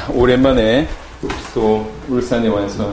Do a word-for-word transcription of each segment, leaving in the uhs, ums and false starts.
오랜만에 또 울산에 와서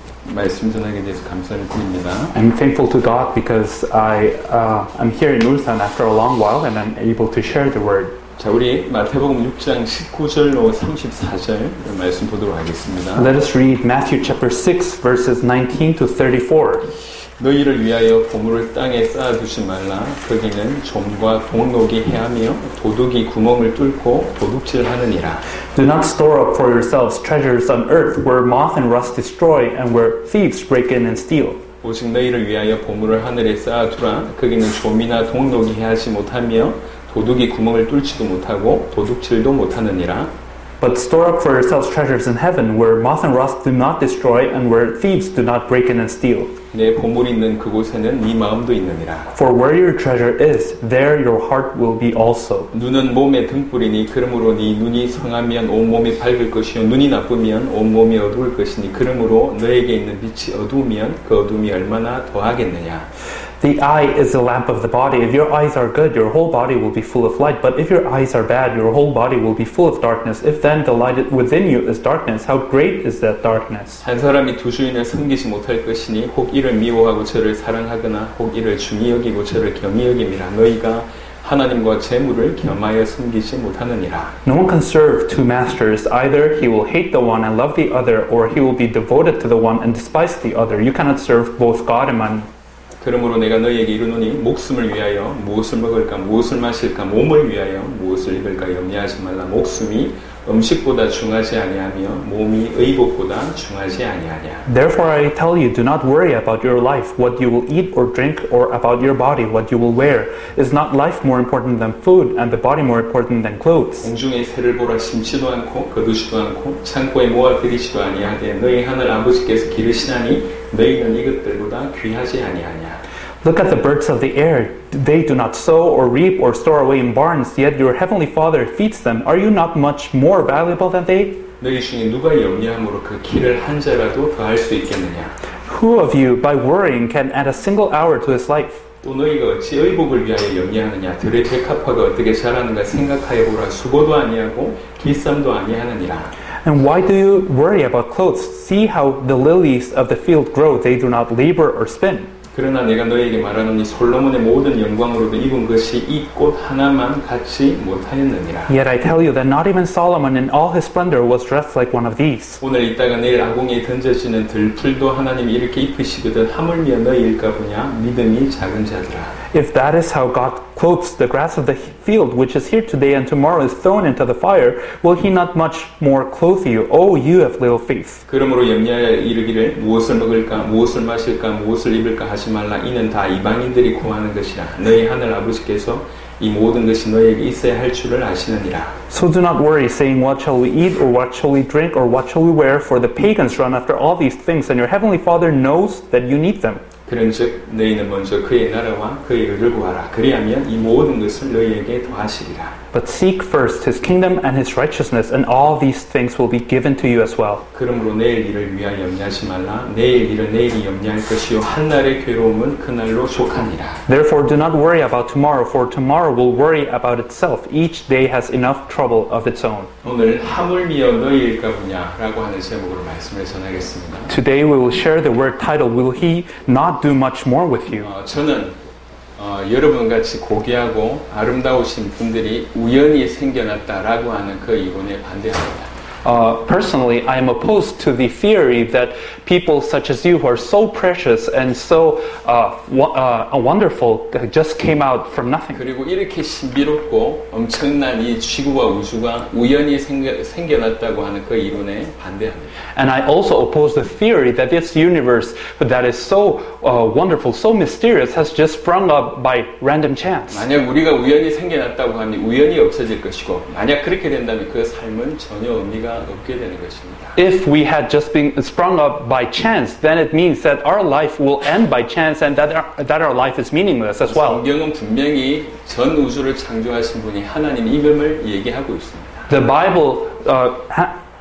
말씀 전하게 돼서 감사를 드립니다. I'm thankful to God because I uh, I'm here in Ulsan after a long while and I'm able to share the word. 자, 우리 마태복음 육 장 십구 절로 삼십사 절 말씀 보도록 하겠습니다. Let us read Matthew chapter six verses nineteen to thirty-four. 너희를 위하여 보물을 땅에 쌓아두지 말라. 거기는 좀과 동록이 해하며 도둑이 구멍을 뚫고 도둑질하느니라. Do not store up for yourselves treasures on earth where moth and rust destroy and where thieves break in and steal. 오직 너희를 위하여 보물을 하늘에 쌓아두라. 거기는 좀이나 동록이 해하지 못하며 도둑이 구멍을 뚫지도 못하고 도둑질도 못하느니라. But store up for yourselves treasures in heaven where moth and rust do not destroy and where thieves do not break in and steal. 내 보물이 있는 그곳에는 네 마음도 있느니라. For where your treasure is, there your heart will be also. 눈은 몸의 등불이니 그러므로 네 눈이 성하면 온 몸이 밝을 것이요 눈이 나쁘면 온 몸이 어두울 것이니 그러므로 너에게 있는 빛이 어두우면 그 어둠이 얼마나 더하겠느냐. The eye is the lamp of the body. If your eyes are good, your whole body will be full of light. But if your eyes are bad, your whole body will be full of darkness. If then the light within you is darkness, how great is that darkness? 한 사람이 두 주인을 섬기지 못할 것이니 혹 이를 미워하고 저를 사랑하거나 혹 이를 중히 여기고 저를 겸히 여김이라. 너희가 하나님과 재물을 겸하여 섬기지 못하느니라. No one can serve two masters. Either he will hate the one and love the other, or he will be devoted to the one and despise the other. You cannot serve both God and money. 그러므로 내가 너희에게 이르노니 목숨을 위하여 무엇을 먹을까 무엇을 마실까 몸을 위하여 무엇을 입을까 염려하지 말라. 목숨이 음식보다 중하지 아니하며 몸이 의복보다 중하지 아니하냐. Therefore I tell you, do not worry about your life, what you will eat or drink, or about your body, what you will wear. Is not life more important than food, and the body more important than clothes? 공중의 새를 보라. 심지도 않고 거두지도 않고 창고에 모아 들이지도 아니하되 너희 하늘 아버지께서 기르시나니 너희는 이것들보다 귀하지 아니하냐. Look at the birds of the air. They do not sow or reap or store away in barns, yet your heavenly Father feeds them. Are you not much more valuable than they? 너희 중에 누가 염려함으로 그 키를 한 자라도 더할 수 있겠느냐. Who of you, by worrying, can add a single hour to his life? 또 너희가 어찌 의복을 위하여 염려하느냐. 들의 백합화가 어떻게 자라는가 생각하여 보라. 수고도 아니하고 길쌈도 아니하느니라. And why do you worry about clothes? See how the lilies of the field grow. They do not labor or spin. 그러나 내가 너희에게 말하노니 솔로몬의 모든 영광으로도 입은 것이 이 꽃 하나만 같이 못하였느니라. Yet I tell you that not even Solomon in all his splendor was dressed like one of these. 오늘 있다가 내일 아궁이에 던져지는 들풀도 하나님이 이렇게 입히시거든 하물며 너희일까 보냐. 믿음이 작은 자들아. If that is how God clothes the grass of the field, which is here today and tomorrow is thrown into the fire, will he not much more clothe you, O you of little faith? 그러므로 염려하여 이르기를 무엇을 먹을까 무엇을 마실까 무엇을 입을까 하지 말라. 이는 다 이방인들이 구하는 것이라. 너희 하늘 아버지께서 이 모든 것이 너희에게 있어야 할 줄을 아시느니라. So do not worry, saying, what shall we eat, or what shall we drink, or what shall we wear? For the pagans run after all these things, and your heavenly Father knows that you need them. 그런즉 너희는 먼저 그의 나라와 그의 의를 구하라. 그리하면 이 모든 것을 너희에게 더하시리라. But seek first his kingdom and his righteousness, and all these things will be given to you as well. 그러므로 내일 일을 위하여 염려하지 말라. 내일 일은 내일이 염려할 것이요 한날의 괴로움은 그날로 족하니라. Therefore do not worry about tomorrow, for tomorrow will worry about itself. Each day has enough trouble of its own. 오늘 하물며 너희일까 보냐라고 하는 제목으로 말씀을 전하겠습니다. Today we will share the word titled, Will he not do much more with you? 어, 저는 어, 여러분같이 고귀하고 아름다우신 분들이 우연히 생겨났다라고 하는 그 이론에 반대합니다. Uh, personally, I am opposed to the theory that people such as you who are so precious and so uh, w- uh, wonderful just came out from nothing. 그리고 이렇게 신비롭고 엄청난 이 지구와 우주가 우연히 생겨, 생겨났다고 하는 그 이론에 반대합니다. And I also oppose the theory that this universe that is so uh, wonderful, so mysterious, has just sprung up by random chance. 만약 우리가 우연히 생겨났다고 하면 우연히 없어질 것이고 만약 그렇게 된다면 그 삶은 전혀 의미가 없게 되는 것입니다. If we had just been sprung up by chance, then it means that our life will end by chance and that our, that our life is meaningless as well. 성경은 분명히 전 우주를 창조하신 분이 하나님임을 얘기하고 있습니다. The Bible uh, ha-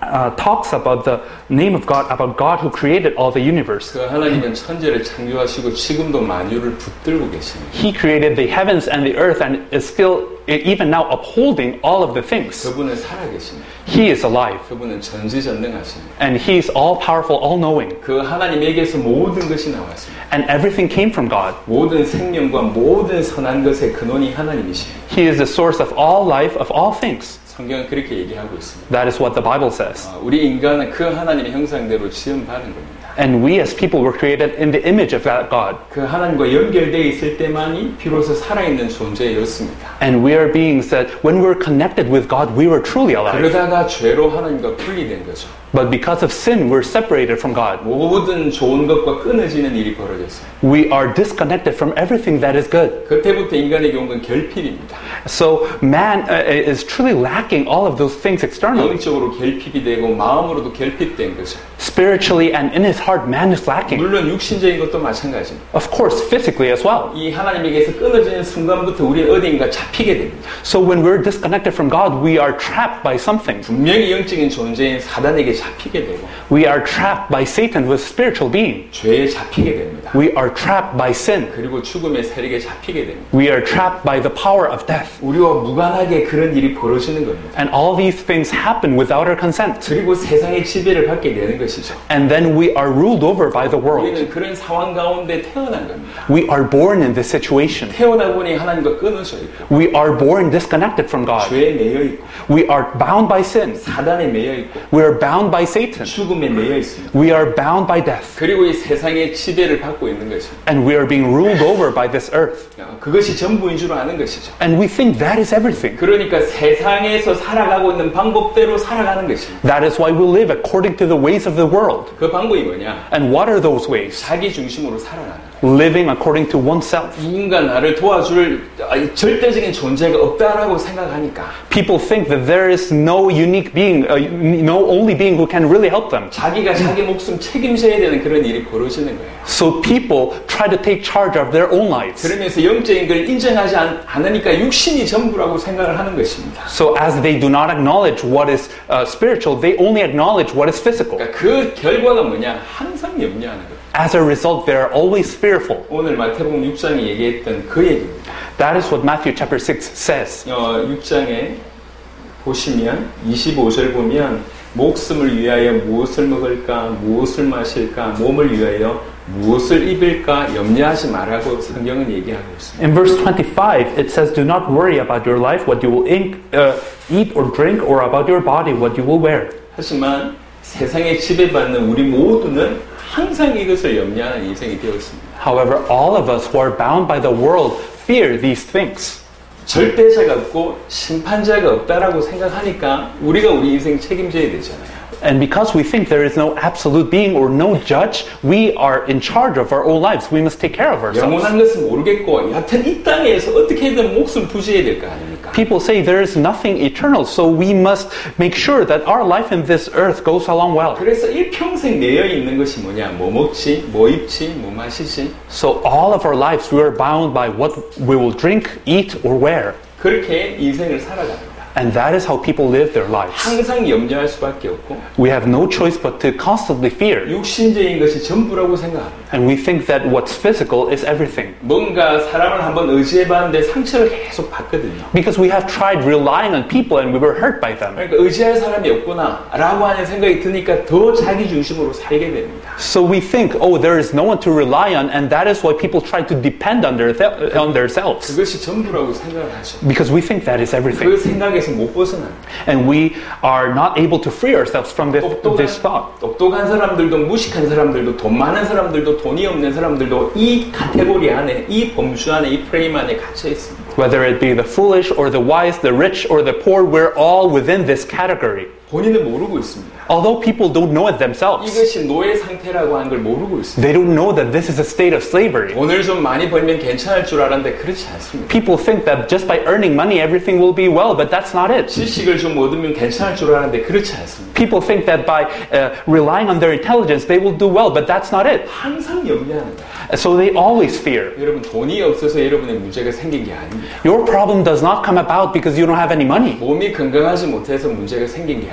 uh, talks about the name of God, about God who created all the universe. 그 하나님은 천지를 창조하시고 지금도 만유를 붙들고 계십니다. He created the heavens and the earth and is still, even now, upholding all of the things. 그분은 살아계십니다. He is alive. 그분은 전지전능하십니다. And He is all-powerful, all-knowing. 그 하나님에게서 모든 것이 나왔습니다. And everything came from God. 모든 생명과 모든 선한 것의 근원이 하나님이십니다. He is the source of all life, of all things. 성경은 그렇게 얘기하고 있습니다. That is what the Bible says. 아, 우리 인간은 그 하나님의 형상대로 지음받은 겁니다. And we as people were created in the image of that God. 그 하나님과 연결되어 있을 때만이 비로소 살아있는 존재였습니다. And we are beings that when we're connected with God, we were truly alive. 그러다가 죄로 하나님과 분리된 거죠. But because of sin, we're separated from God. 모든 좋은 것과 끊어지는 일이 벌어졌어요. We are disconnected from everything that is good. 그때부터 인간에게 온 건 결핍입니다. So man uh, is truly lacking all of those things externally. 영적으로 결핍이 되고 마음으로도 결핍된 거죠. Spiritually and in his heart, man is lacking. 물론 육신적인 것도 마찬가지입니다. Of course, physically as well. 이 하나님에게서 끊어지는 순간부터 우리는 어딘가 잡히게 됩니다. So when we're disconnected from God, we are trapped by something. 분명히 영적인 존재인 사단에게 잡히게 되고 We are trapped by Satan, who is a spiritual being. 죄에 잡히게 됩니다. We are trapped by sin. 그리고 죽음의 세력에 잡히게 됩니다. We are trapped by the power of death. 우리와 무관하게 그런 일이 벌어지는 겁니다. And all these things happen without our consent. 그리고 세상의 지배를 받게 되는 것이죠. And then we are ruled over by the world. 우리는 그런 상황 가운데 태어난 겁니다. We are born in this situation. 태어나 보니 하나님과 끊어져 있고 We are born disconnected from God. 죄에 매여 있고 We are bound by sin. 사단에 매여 있고 We are bound by Satan. 죽음에 매여 있습니다. We are bound by death. 그리고 이 세상의 지배를 받고 있는 것입니다. And we are being ruled over by this earth. 그것이 전부인 줄 아는 것이죠. And we think that is everything. 그러니까 세상에서 살아가고 있는 방법대로 살아가는 것입니다. That is why we live according to the ways of the world. 그 방법이 뭐냐? And what are those ways? 자기 중심으로 살아가는 Living according to oneself. 누군가 나를 도와줄 절대적인 존재가 없다라고 생각하니까 People think that there is no unique being, uh, no only being who can really help them. 자기가 자기 목숨 책임져야 되는 그런 일이 벌어지는 거예요. So people try to take charge of their own lives. 그러면서 영적인 걸 인정하지 않, 않으니까 육신이 전부라고 생각을 하는 것입니다. So as they do not acknowledge what is uh, spiritual, they only acknowledge what is physical. 그러니까 그 결과가 뭐냐? 항상 염려하는 거예요. As a result, they are always fearful. 오늘 마태복음 육 장에 얘기했던 그 얘기입니다. That is what Matthew chapter six says. 어, 육 장에 보시면 이십오 절 보면 목숨을 위하여 무엇을 먹을까, 무엇을 마실까, 몸을 위하여 무엇을 입을까 염려하지 말라고 성경은 얘기하고 있습니다. In verse twenty-five, it says, "Do not worry about your life, what you will ink, uh, eat or drink, or about your body, what you will wear." 하지만 세상에 지배받는 우리 모두는 항상 이것을 염려하는 인생이 되었습니다. However, all of us who are bound by the world fear these things. 절대자가 없고 심판자가 없다라고 생각하니까 우리가 우리 인생 책임져야 되잖아요. And because we think there is no absolute being or no judge, we are in charge of our own lives. We must take care of ourselves. 영원한 것은 모르겠고 여하튼 이 땅에서 어떻게든 목숨 부지해야 될 거 아닙니까? People say there is nothing eternal, so we must make sure that our life in this earth goes along well. 그래서 일평생 매여 있는 것이 뭐냐? 뭐 먹지, 뭐 입지, 뭐 마시지. So all of our lives we are bound by what we will drink, eat, or wear. 그렇게 인생을 살아갑니다. And that is how people live their lives. 항상 염려할 수밖에 없고 We have no choice but to constantly fear. 육신적인 것이 전부라고 생각합니다. And we think that what's physical is everything. 뭔가 사람을 한번 의지해봤는데 상처를 계속 받거든요. Because we have tried relying on people and we were hurt by them. 그러니까 의지할 사람이 없구나 라고 하는 생각이 드니까 더 자기 중심으로 살게 됩니다. So we think, oh, there is no one to rely on, and that is why people try to depend on, their th- on themselves. 그것이 전부라고 생각을 하죠. Because we think that is everything. 그 생각에서 못 벗어납니다. And we are not able to free ourselves from this, this thought. 똑똑한 사람들도 무식한 사람들도 돈 많은 사람들도 돈이 없는 사람들도 이 카테고리 안에 이 범주 안에 이 프레임 안에 갇혀 있습니다. Whether it be the foolish or the wise, the rich or the poor, we're all within this category. 본인은 모르고 있습니다. Although people don't know it themselves. 이것이 노예 상태라고 하는 걸 모르고 있습니다. They don't know that this is a state of slavery. 돈을 좀 많이 벌면 괜찮을 줄 알았는데 그렇지 않습니다. People think that just by earning money everything will be well, but that's not it. 지식을 좀 얻으면 괜찮을 줄 알았는데 그렇지 않습니다. People think that by uh, relying on their intelligence they will do well, but that's not it. 항상 염려하는 거예요. So they always fear. 여러분 돈이 없어서 여러분의 문제가 생긴 게 아닙니다. Your problem does not come about because you don't have any money. 몸이 건강하지 못해서 문제가 생긴 게 아닙니다.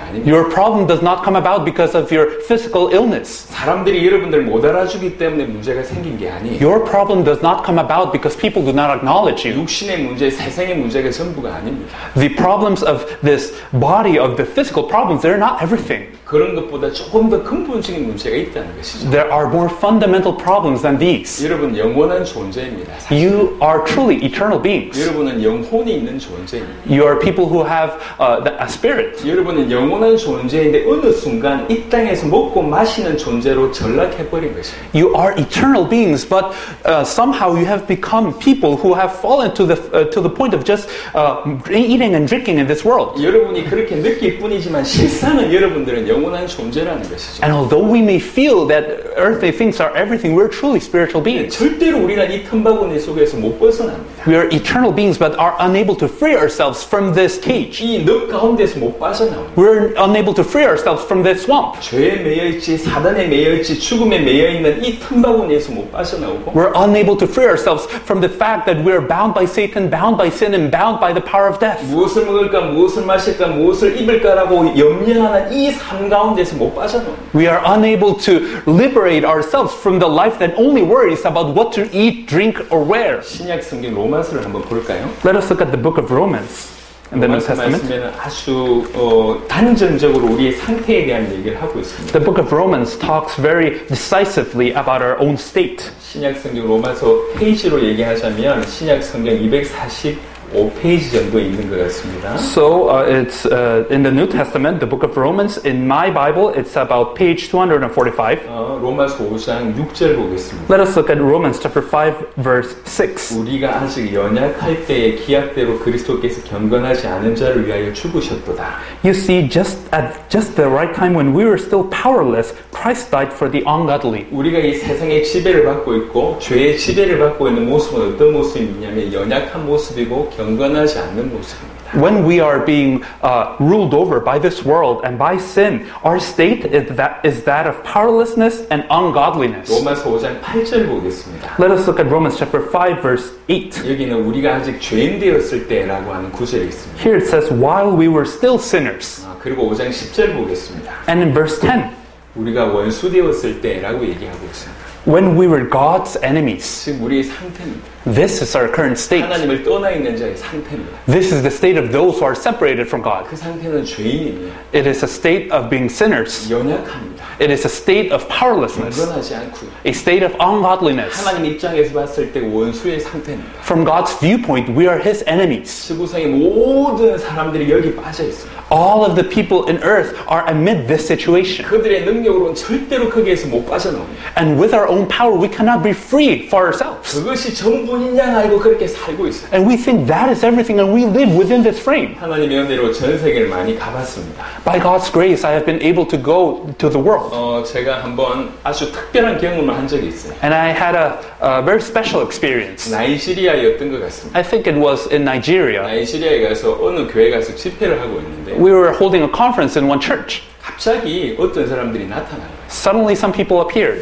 아닙니다. Your problem does not come about because of your physical illness. 사람들이 여러분들 못 알아주기 때문에 문제가 생긴 게 아니에요. Your problem does not come about because people do not acknowledge you. 육신의 문제, 세상의 문제가 전부가 아닙니다. The problems of this body, of the physical problems, they're not everything. 그런 것보다 조금 더 근본적인 문제가 있다는 것이죠. There are more fundamental problems than these. 여러분 영원한 존재입니다. 사실. You are truly eternal beings. 여러분은 영혼이 있는 존재입니다. You are people who have uh, a spirit. 여러분은 영원한 존재인데 어느 순간 이 땅에서 먹고 마시는 존재로 전락해버린 것입니다. You are eternal beings, but uh, somehow you have become people who have fallen to the uh, to the point of just uh, eating and drinking in this world. 여러분이 그렇게 느낄 뿐이지만 실상은 여러분들은 영원한 존재라는 것이죠. And although we may feel that earthly things are everything, we're truly spiritual beings. 절대로 우리는 이 틈바구니 속에서 못 벗어납니다. We are eternal beings, but are unable to free ourselves from this cage. 이 늪 가운데서 못 빠져나옵니다. We're unable to free ourselves from this swamp. 죄에 매여있지, 사단에 매여있지, 죽음에 매여있는 이 틈바구니에서 못 빠져나오고 We're unable to free ourselves from the fact that we're bound by Satan, bound by sin, and bound by the power of death. 무엇을 먹을까, 무엇을 마실까, 무엇을 입을까라고 염려하는 이 삶 가운데서 못 빠져나옵니다. We are unable to liberate ourselves from the life that only worries about what to eat, drink, or wear. 신약 성경 로마서를 한번 볼까요? Let us look at the book of Romans in the New 로마서 Testament. 말씀에는 아주 어, 단전적으로 우리의 상태에 대한 얘기를 하고 있습니다. The book of Romans talks very decisively about our own state. 신약 성경 로마서 페이지로 얘기하자면 신약 성경 이백사십오 페이지 정도 있는 것 같습니다. So uh, it's uh, in the New Testament, the book of Romans. In my Bible, it's about page two forty-five. 어, 로마서 오 장 육 절 보겠습니다. Let us look at Romans chapter five, verse six. 우리가 아직 연약할 때에 기약대로 그리스도께서 경건하지 않은 자를 위하여 죽으셨도다. You see, just at just the right time when we were still powerless, Christ died for the ungodly. 우리가 이 세상의 지배를 받고 있고 죄의 지배를 받고 있는 모습은 어떤 모습이냐면 연약한 모습이고 경건하지 않는 모습입니다. When we are being uh, ruled over by this world and by sin, our state is that, is that of powerlessness and ungodliness. 로마서 오 장 팔 절 보겠습니다. Let us look at Romans chapter five, verse eight. 여기는 우리가 아직 죄인 되었을 때라고 하는 구절이 있습니다. Here it says, while we were still sinners. 아, 그리고 오 장 십 절 보겠습니다. And in verse ten, 우리가 원수 되었을 때라고 얘기하고 있습니다. when we were God's enemies. 지금 우리의 상태입니다. This is our current state. 하나님을 떠나 있는 자의 상태입니다. This is the state of those who are separated from God. 그 상태는 죄인이에요. It is a state of being sinners. 연약합니다. It is a state of powerlessness. 경건하지 않고요. A state of ungodliness. 하나님 입장에서 봤을 때 원수의 상태입니다. From God's viewpoint, we are His enemies. 지구상의 모든 사람들이 여기 빠져 있습니다. All of the people in earth are amid this situation. 그들의 능력으로는 절대로 거기에서 못 빠져나옵니다. And with our own power, we cannot be free for ourselves. 그것이 전부인 양 알고 그렇게 살고 있어요. And we think that is everything, and we live within this frame. 하나님의 은혜로 전 세계를 많이 가봤습니다. By God's grace, I have been able to go to the world. 어, 제가 한번 아주 특별한 경험을 한 적이 있어요. And I had a, a very special experience. 나이지리아였던 것 같습니다. I think it was in Nigeria. 나이지리아에 가서 어느 교회 가서 집회를 하고 있는데 We were holding a conference in one church. 갑자기 어떤 사람들이 나타나요. Suddenly, some people appeared.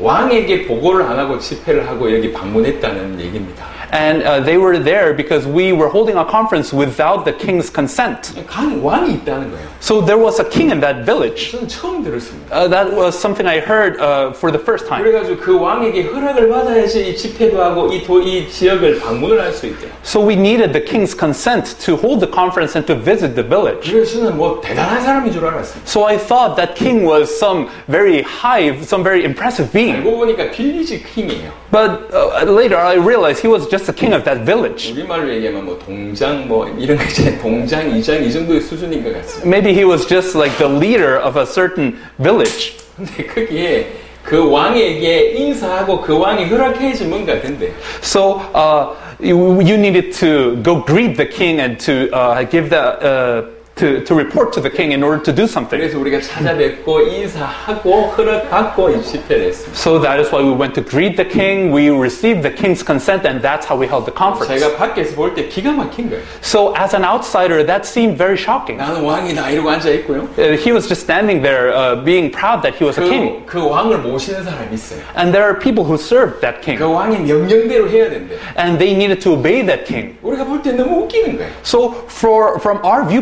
왕에게 보고를 안 하고 집회를 하고 여기 방문했다는 얘기입니다. And uh, they were there because we were holding a conference without the king's consent. 강, 왕이 있다는 거예요. So there was a king in that village. 저는 처음 들었습니다. Uh, that was something I heard uh, for the first time. 그래가지고 그 왕에게 허락을 받아야지 이 집회도 하고 이, 도, 이 지역을 방문을 할 수 있대요. So we needed the king's consent to hold the conference and to visit the village. 그래서 저는 뭐 대단한 사람인 줄 알았습니다. So I thought that king was some very high, some very impressive being. 알고 보니까 빌리지 킹이에요. But uh, later I realized he was just the king of that village. 우리말로 얘기하면 뭐 동장 뭐 이런 거 있잖아요. 동장, 이장 이 정도의 수준인 것 같습니다. Maybe he was just like the leader of a certain village. 근데 거기에 그 왕에게 인사하고 그 왕이 허락해야지 뭔가 된대. So uh, you, you needed to go greet the king and to uh, give the uh, to to report to the king in order to do something. 그래서 우리가 찾아뵙고 인사하고 허락받고 이 집회를 했습니다. So that is why we went to greet the king. We received the king's consent, and that's how we held the conference. 제가 밖에서 볼 때 기가 막힌 거예요. So as an outsider, that seemed very shocking. 나는 왕이다 이러고 앉아 있고요. Uh, he was just standing there, uh, being proud that he was a king. 그, 그 왕을 모시는 사람이 있어요. And there are people who served that king. 그 왕의 명령대로 해야 된대. And they needed to obey that king. 우리가 볼 때 너무 웃기는 거예요. So for, from our viewpoint, that was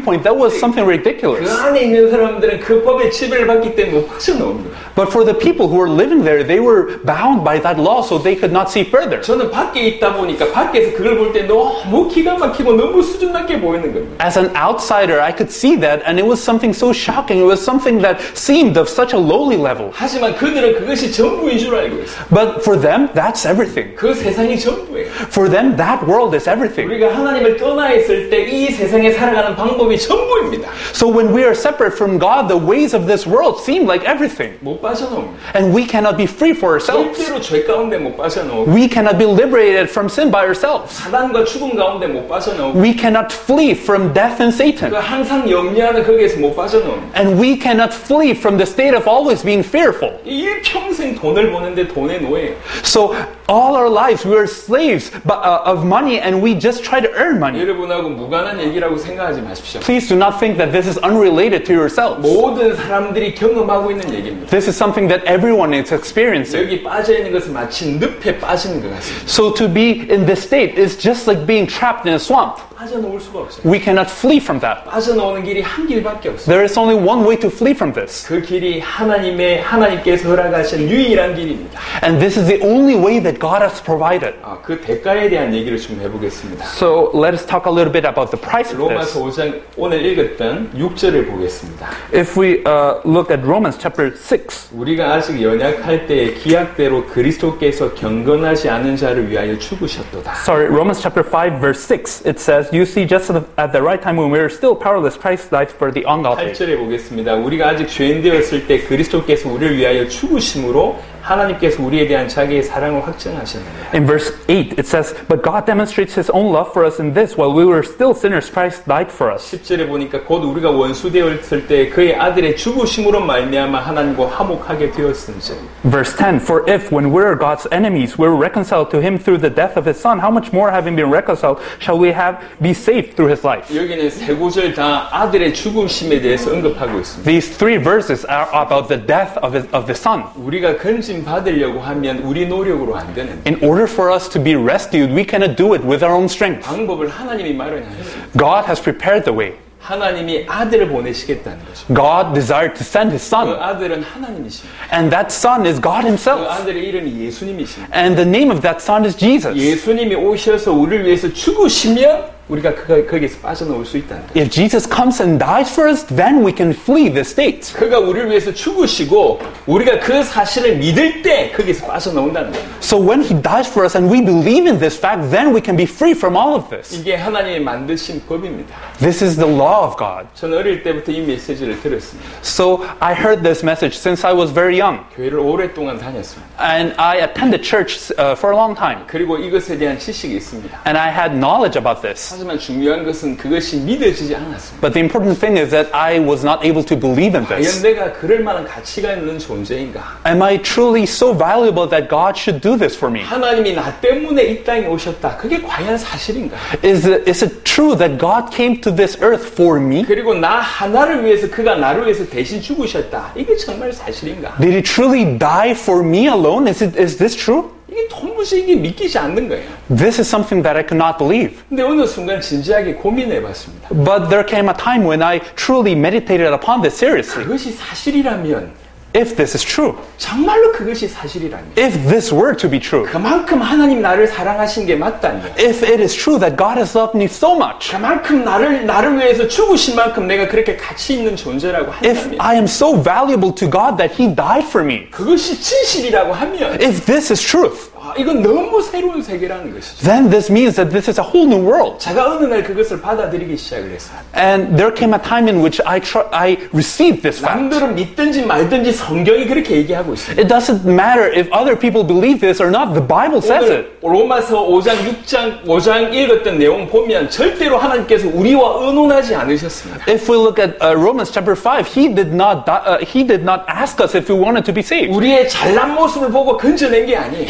was something 그 ridiculous. 안에 있는 사람들은 그 법의 지배를 받기 때문에 못 빠져나옵니다. But for the people who were living there, they were bound by that law, so they could not see further. 저는 밖에 있다 보니까 밖에서 그걸 볼 때 너무 기가 막히고 너무 수준 낮게 보이는 겁니다. As an outsider, I could see that, and it was something so shocking. It was something that seemed of such a lowly level. 하지만 그들은 그것이 전부인 줄 알고 있어요. But for them, that's everything. 그 세상이 전부예요. For them, that world is everything. 우리가 하나님을 떠나 있을 때 이 세상에 살아가는 방법이 전부입니다. So when we are separate from God, the ways of this world seem like everything. 못 빠져나옵니다. And we cannot be free for ourselves. 절대로 죄 가운데 못 빠져나오고 We cannot be liberated from sin by ourselves. 사단과 죽음 가운데 못 빠져나오고 We cannot flee from death and Satan. 그 항상 염려하는 거기에서 못 빠져나옵니다. And we cannot flee from the state of always being fearful. 일평생 돈을 버는데 돈의 노예예요. So all our lives we are slaves of money and we just try to earn money. 여러분하고 무관한 얘기라고 생각하지 마십시오. Please do not think that this is unrelated to yourselves. 모든 사람들이 경험하고 있는 얘기입니다. This is something that everyone is experiencing. 여기 빠져있는 것은 마치 늪에 빠지는 것 같습니다. So to be in this state is just like being trapped in a swamp. 빠져나올 수가 없어요. We cannot flee from that. 빠져나오는 길이 한 길밖에 없어요. There is only one way to flee from this. 그 길이 하나님의 하나님께서 허락하신 유일한 길입니다. And this is the only way that God has provided. 아, 그 대가에 대한 얘기를 좀 해보겠습니다. So let us talk a little bit about the price of this. 로마서 오 장 오늘 읽었던 육 절을 보겠습니다. If we uh, look at Romans chapter six, 우리가 아직 연약할 때에 기약대로 그리스도께서 경건하지 않은 자를 위하여 죽으셨도다. sorry, Romans chapter five verse six, it says, you see, just at the right time when we were still powerless, Christ died for the ungodly. 팔 절에 보겠습니다. 우리가 아직 죄인 되었을 때 그리스도께서 우리를 위하여 죽으심으로 하나님께서 우리에 대한 자기의 사랑을 확증하셨느니라. In verse eight, it says, but God demonstrates His own love for us in this, while we were still sinners, Christ died for us. 십 절에 보니까 곧 우리가 원수 되었을 때 그의 아들의 죽으심으로 말미암아 하나님과 화목하게 되었은즉. Verse ten, for if, when we were God's enemies, we were reconciled to Him through the death of His Son, how much more, having been reconciled, shall we have be saved through His life? 여기는 세 구절 다 아들의 죽으심에 대해서 언급하고 있습니다. These three verses are about the death of, his, of the Son. 우리가 건진 받으려고 하면 우리 노력으로 안 되는. In order for us to be rescued, we cannot do it with our own strength. 방법을 하나님이 마련하셨습니다. God has prepared the way. 하나님이 아들을 보내시겠다는 거죠. God desired to send His 그 Son. 아들은 하나님이십니다. And that Son is God 그 Himself. 아들의 이름이 예수님이십니다. And the name of that Son is Jesus. 예수님이 오셔서 우리를 위해서 죽으시면 우리가 그, 거기에서 빠져나올 수 있다는 거예요. If Jesus comes and dies for us, then we can flee this state. 그가 우리를 위해서 죽으시고 우리가 그 사실을 믿을 때 거기에서 빠져나온다는 거예요. So when He dies for us and we believe in this fact, then we can be free from all of this. 이게 하나님이 만드신 법입니다. This is the law of God. 저는 어릴 때부터 이 메시지를 들었습니다. So I heard this message since I was very young. 교회를 오랫동안 다녔습니다. And I attended church uh, for a long time. 그리고 이것에 대한 지식이 있습니다. And I had knowledge about this. 하지만 중요한 것은 그것이 믿어지지 않았습니다. But the important thing is that I was not able to believe in 과연 this. 내가 그럴 만한 가치가 있는 존재인가? Am I truly so valuable that God should do this for me? 하나님이 나 때문에 이 땅에 오셨다. 그게 과연 사실인가? Is it, is it true that God came to this earth for me? 그리고 나 하나를 위해서 그가 나를 위해서 대신 죽으셨다. 이게 정말 사실인가? Did He truly die for me alone? Is, it, is this true? 이게 도무지 이게 믿기지 않는 거예요. This is something that I could not believe. 근데 어느 순간 진지하게 고민해 봤습니다. But there came a time when I truly meditated upon this seriously. 그것이 사실이라면, If this is true, 정말로 그것이 사실이라면, if this were to be true, 그만큼 하나님 나를 사랑하신 게 맞다면, if it is true that God has loved me so much, 그만큼 나를 나를 위해서 죽으신 만큼 내가 그렇게 가치 있는 존재라고 if 한다면, I am so valuable to God that He died for me, 그것이 진실이라고 하면, if this is truth, 아, 이건 너무 새로운 세계라는 것이죠. then this means that this is a whole new world. 제가 어느 날 그것을 받아들이기 시작을 했어요. And there came a time in which I tr- I received this fact. 남들은 믿든지 말든지 성경이 그렇게 얘기하고 있습니다. It doesn't matter if other people believe this or not. The Bible says it. 오늘 로마서 오 장 육 장 오 장 읽었던 내용 보면 절대로 하나님께서 우리와 의논하지 않으셨습니다. If we look at uh, Romans chapter five, He did not di- uh, He did not ask us if we wanted to be saved. 우리의 잘난 모습을 보고 건져낸 게 아니에요. He did not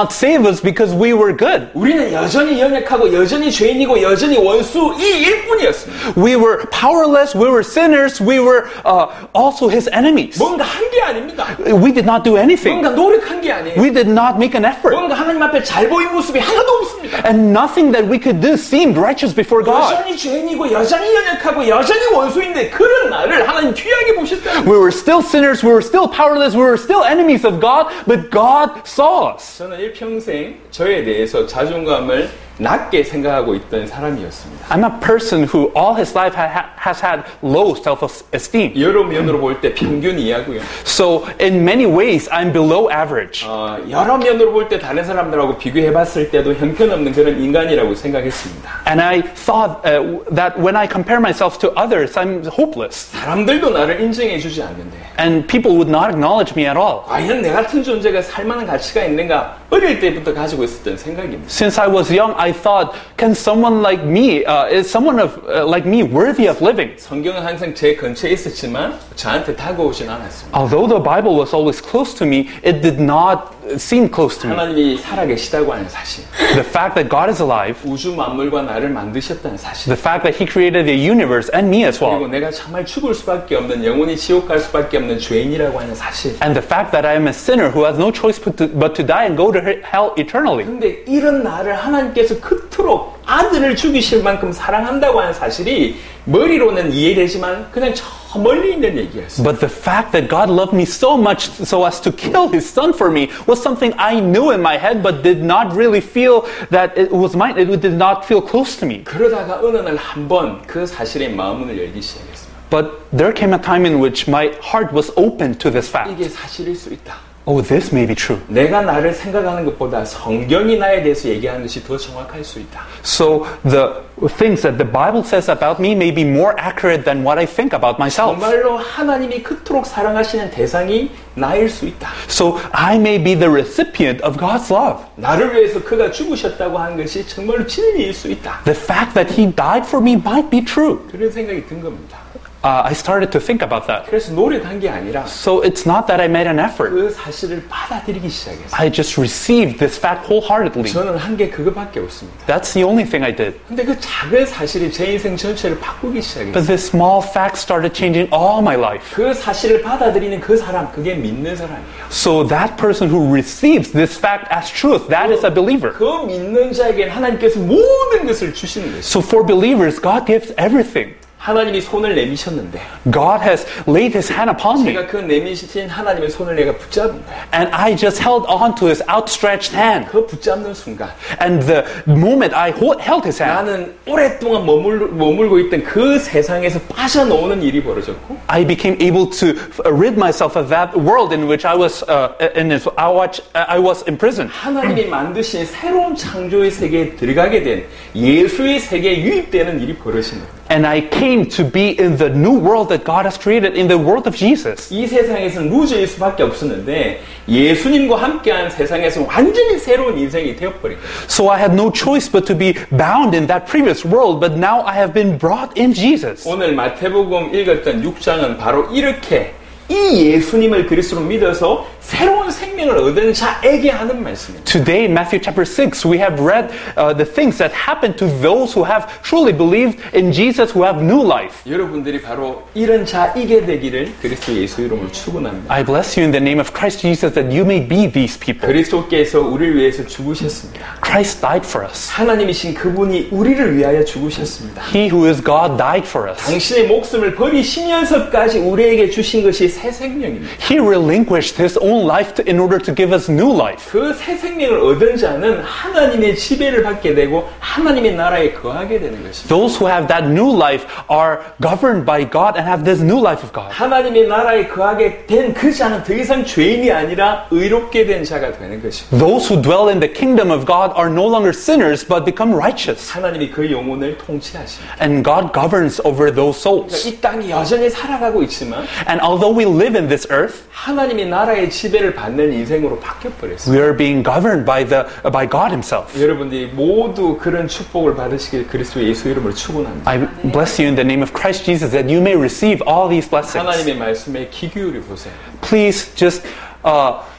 not save us because we were good. 우리는 여전히 연약하고 여전히 죄인이고 여전히 원수이일 뿐이었습니다. We were powerless, we were sinners, we were uh, also his enemies. 뭔가 한 게 아닙니다. We did not do anything. 뭔가 노력한 게 아니에요. We did not make an effort. 뭔가 하나님 앞에 잘 보인 모습이 하나도 없습니다. And nothing that we could do seemed righteous before God. 여전히 죄인이고 여전히 연약하고 여전히 원수인데 그런 나를 하나님 귀하게 보셨다. We were still sinners, we were still powerless, we were still enemies of God, but God saw us. 저는 일평생 저에 대해서 자존감을 낮게 생각하고 있던 사람이었습니다. I'm a person who all his life ha- has had low self-esteem. 여러 면으로 볼 때 평균 이하고요. So in many ways, I'm below average. 어, 여러 면으로 볼 때 다른 사람들하고 비교해봤을 때도 형편없는 그런 인간이라고 생각했습니다. And I thought uh, that when I compare myself to others, I'm hopeless. 사람들도 나를 인정해주지 않는데 And people would not acknowledge me at all. 과연 내 같은 존재가 살만한 가치가 있는가 어릴 때부터 가지고 있었던 생각입니다. Since I was young, I thought, can someone like me, uh, is someone of, uh, like me worthy of living? 성경은 항상 제 근처에 있었지만 저한테 다가오진 않았습니다. Although the Bible was always close to me, it did not seem close to me. 하나님이 살아계시다고 하는 사실, The fact that God is alive, 우주 만물과 나를 만드셨다는 사실, the fact that He created the universe and me as 그리고 well, 내가 정말 죽을 수밖에 없는 영원히 지옥 갈 수밖에 없는 죄인이라고 하는 사실. and the fact that I am a sinner who has no choice but to, but to die and go to hell eternally. 근데 이런 나를 하나님께서 그토록 아들을 죽이실 만큼 사랑한다고 하는 사실이 머리로는 이해되지만 그냥 저 멀리 있는 얘기였어요. But the fact that God loved me so much so as to kill His Son for me was something I knew in my head but did not really feel that it was mine. It did not feel close to me. 그러다가 어느 날 한 번 그 사실에 마음을 열기 시작했어요. But there came a time in which my heart was open to this fact. 이게 사실일 수 있다. Oh, this may be true. 내가 나를 생각하는 것보다 성경이 나에 대해서 얘기하는 것이 더 정확할 수 있다. So the things that the Bible says about me may be more accurate than what I think about myself. 정말로 하나님이 그토록 사랑하시는 대상이 나일 수 있다. So I may be the recipient of God's love. 나를 위해서 그가 죽으셨다고 하는 것이 정말로 진리일 수 있다. The fact that He died for me might be true. 그런 생각이 든 겁니다. Uh, I started to think about that. 그래서 노력한 게 아니라 So it's not that I made an effort. 그 사실을 받아들이기 시작했어요. I just received this fact wholeheartedly. 저는 한 게 그거밖에 없습니다. That's the only thing I did. 근데 그 작은 사실이 제 인생 전체를 바꾸기 시작했어요. But this small fact started changing all my life. 그 사실을 받아들이는 그 사람, 그게 믿는 사람이에요. So that person who receives this fact as truth, that is a believer. 그 믿는 자에게는 하나님께서 모든 것을 주시는 것이에요. So for believers, God gives everything. 하나님이 손을 내미셨는데 God has laid His hand upon me. 제가 그 내미신 하나님의 손을 내가 붙잡은 거예요. And I just held on to His outstretched hand. 그 붙잡는 순간 And the moment I hold, held His hand, 나는 오랫동안 머물, 머물고 있던 그 세상에서 빠져나오는 일이 벌어졌고 I became able to rid myself of that world in which I was uh, in this, I was, I was imprisoned. 하나님이 만드신 새로운 창조의 세계에 들어가게 된 예수의 세계에 유입되는 일이 벌어진 거예요. And I came to be in the new world that God has created, in the world of Jesus. 이 세상에서는 루저일 수밖에 없었는데 예수님과 함께한 세상에서 완전히 새로운 인생이 되어버린 거예요. So I had no choice but to be bound in that previous world, but now I have been brought in Jesus. 오늘 마태복음 읽었던 육 장은 바로 이렇게 이 예수님을 그리스도로 믿어서 새로운 생명을 얻은 자에게 하는 말씀입니다. Today in Matthew chapter six, we have read uh, the things that happen to those who have truly believed in Jesus, who have new life. 여러분들이 바로 이런 자이게 되기를 그리스도 예수 이름으로 축원합니다. I bless you in the name of Christ Jesus that you may be these people. 그리스도께서 우리를 위해서 죽으셨습니다. Christ died for us. 하나님이신 그분이 우리를 위하여 죽으셨습니다. He who is God died for us. 당신의 목숨을 버리시면서까지 우리에게 주신 것이 새 생명입니다. He relinquished His own life to, in order to give us new life. 그 새 생명을 얻은 자는 하나님의 지배를 받게 되고 하나님의 나라에 거하게 되는 것입니다. Those who have that new life are governed by God and have this new life of God. 하나님의 나라에 거하게 된 그 자는 더 이상 죄인이 아니라 의롭게 된 자가 되는 것입니다. Those who dwell in the kingdom of God are no longer sinners but become righteous. 하나님이 그 영혼을 통치하십니다. And God governs over those souls. 이 땅이 여전히 살아가고 있지만 And although we live in this earth, 하나님의 나라의 지배를 받는 인생으로 바뀌어버렸어요. we are being governed by the by God Himself. 여러분들이 모두 그런 축복을 받으시길 그리스도 예수 이름으로 축원합니다. I bless you in the name of Christ Jesus that you may receive all these blessings. 하나님의 말씀에 귀 기울여 보세요. Please just uh,